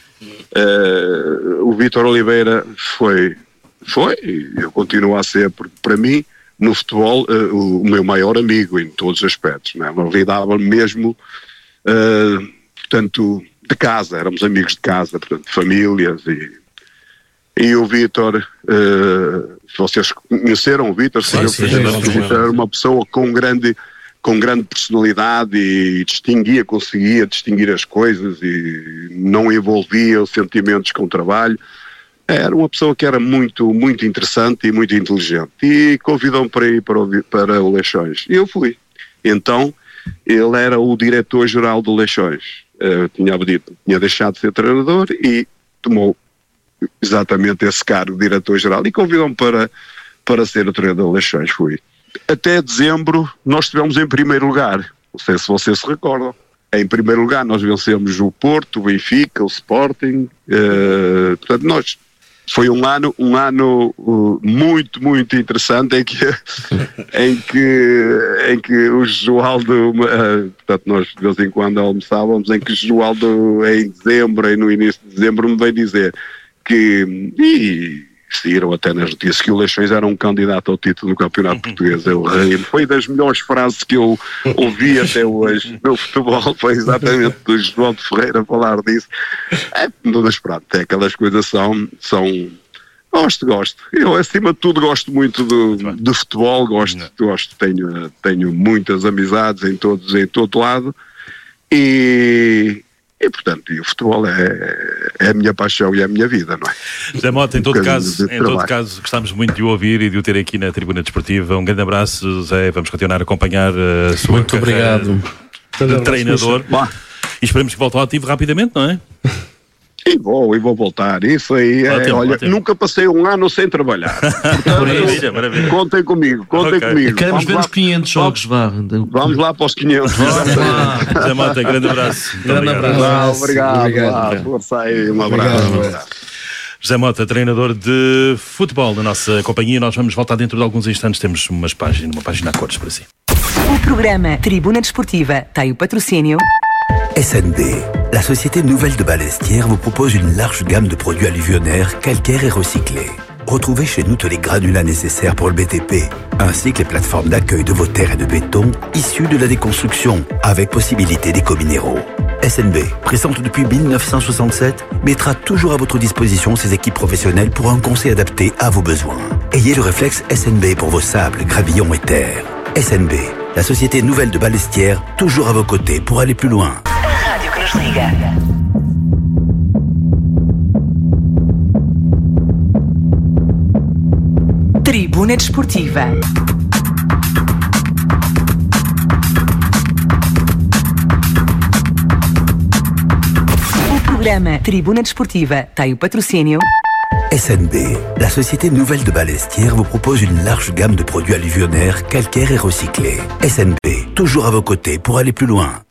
[SPEAKER 8] Uh, o Vítor Oliveira foi, foi, e eu continuo a ser, porque para mim, no futebol, uh, o, o meu maior amigo em todos os aspectos, né? Nós lidávamos mesmo, uh, portanto, de casa, éramos amigos de casa, portanto, de famílias e... E o Vítor, uh, vocês conheceram o Vítor, sim, sim, sim, o Vítor era uma pessoa com grande, com grande personalidade e distinguia, conseguia distinguir as coisas e não envolvia os sentimentos com o trabalho. Era uma pessoa que era muito, muito interessante e muito inteligente. E convidou-me para ir para o, para o Leixões. E eu fui. Então, ele era o diretor-geral do Leixões. Uh, tinha, tinha deixado de ser treinador e tomou exatamente esse cargo de diretor-geral e convidou-me para, para ser o treinador de Leixões. Fui. Até dezembro nós estivemos em primeiro lugar, não sei se vocês se recordam. Em primeiro lugar nós vencemos o Porto, o Benfica, o Sporting, uh, portanto nós, foi um ano, um ano uh, muito, muito interessante em que, em que, em que o Joaldo, uh, portanto nós de vez em quando almoçávamos, em que o Joaldo em dezembro, e no início de dezembro me veio dizer que, e saíram até nas notícias, que o Leixões era um candidato ao título do Campeonato Português. Eu ri. Foi das melhores frases que eu ouvi até hoje no futebol, foi exatamente do João de Ferreira falar disso. É, mas pronto, é, aquelas coisas são, são... Gosto, gosto. Eu, acima de tudo, gosto muito do, do futebol, gosto, gosto tenho, tenho muitas amizades em, todos, em todo lado e... E, portanto, e o futebol é, é a minha paixão e é a minha vida, não é?
[SPEAKER 3] José Mota, em todo, um caso, em todo caso, gostamos muito de o ouvir e de o ter aqui na Tribuna Desportiva. Um grande abraço, José. Vamos continuar a acompanhar a sua
[SPEAKER 5] muito obrigado
[SPEAKER 3] de treinador. E esperemos que volte ao ativo rapidamente, não é?
[SPEAKER 8] E vou, e vou voltar. Isso aí é,
[SPEAKER 3] Ótimo,
[SPEAKER 8] olha,
[SPEAKER 3] ótimo.
[SPEAKER 8] nunca passei um ano sem trabalhar. Portanto,
[SPEAKER 3] Maravilha, maravilha.
[SPEAKER 8] contem comigo, contem
[SPEAKER 3] Ok.
[SPEAKER 8] comigo.
[SPEAKER 5] Queremos
[SPEAKER 8] Vamos
[SPEAKER 5] ver
[SPEAKER 8] lá,
[SPEAKER 5] os quinhentos jogos, vá.
[SPEAKER 8] vamos lá para os quinhentos.
[SPEAKER 3] José Mota, grande abraço. Muito
[SPEAKER 5] Grande
[SPEAKER 3] obrigado.
[SPEAKER 5] abraço.
[SPEAKER 8] Ah, obrigado,
[SPEAKER 4] Obrigado.
[SPEAKER 8] ah, força aí, um abraço.
[SPEAKER 4] Obrigado.
[SPEAKER 3] José Mota, treinador de futebol da nossa companhia. Nós vamos voltar dentro de alguns instantes. Temos umas páginas, uma página a cores para si.
[SPEAKER 1] O programa Tribuna Desportiva tem o patrocínio
[SPEAKER 2] S N B, la société nouvelle de Balestière vous propose une large gamme de produits alluvionnaires, calcaires et recyclés. Retrouvez chez nous tous les granulats nécessaires pour le B T P, ainsi que les plateformes d'accueil de vos terres et de béton issues de la déconstruction, avec possibilité d'éco-minéraux. S N B, présente depuis mille neuf cent soixante-sept, mettra toujours à votre disposition ses équipes professionnelles pour un conseil adapté à vos besoins. Ayez le réflexe S N B pour vos sables, gravillons et terres. S N B, la société nouvelle de Balestière, toujours à vos côtés pour aller plus loin.
[SPEAKER 1] a rádio que nos liga. Tribuna Desportiva. O programa Tribuna Desportiva tem o patrocínio
[SPEAKER 2] S N B, la société nouvelle de Balestière vous propose une large gamme de produits alluvionnaires, calcaires et recyclés. S N B, toujours à vos côtés pour aller plus loin.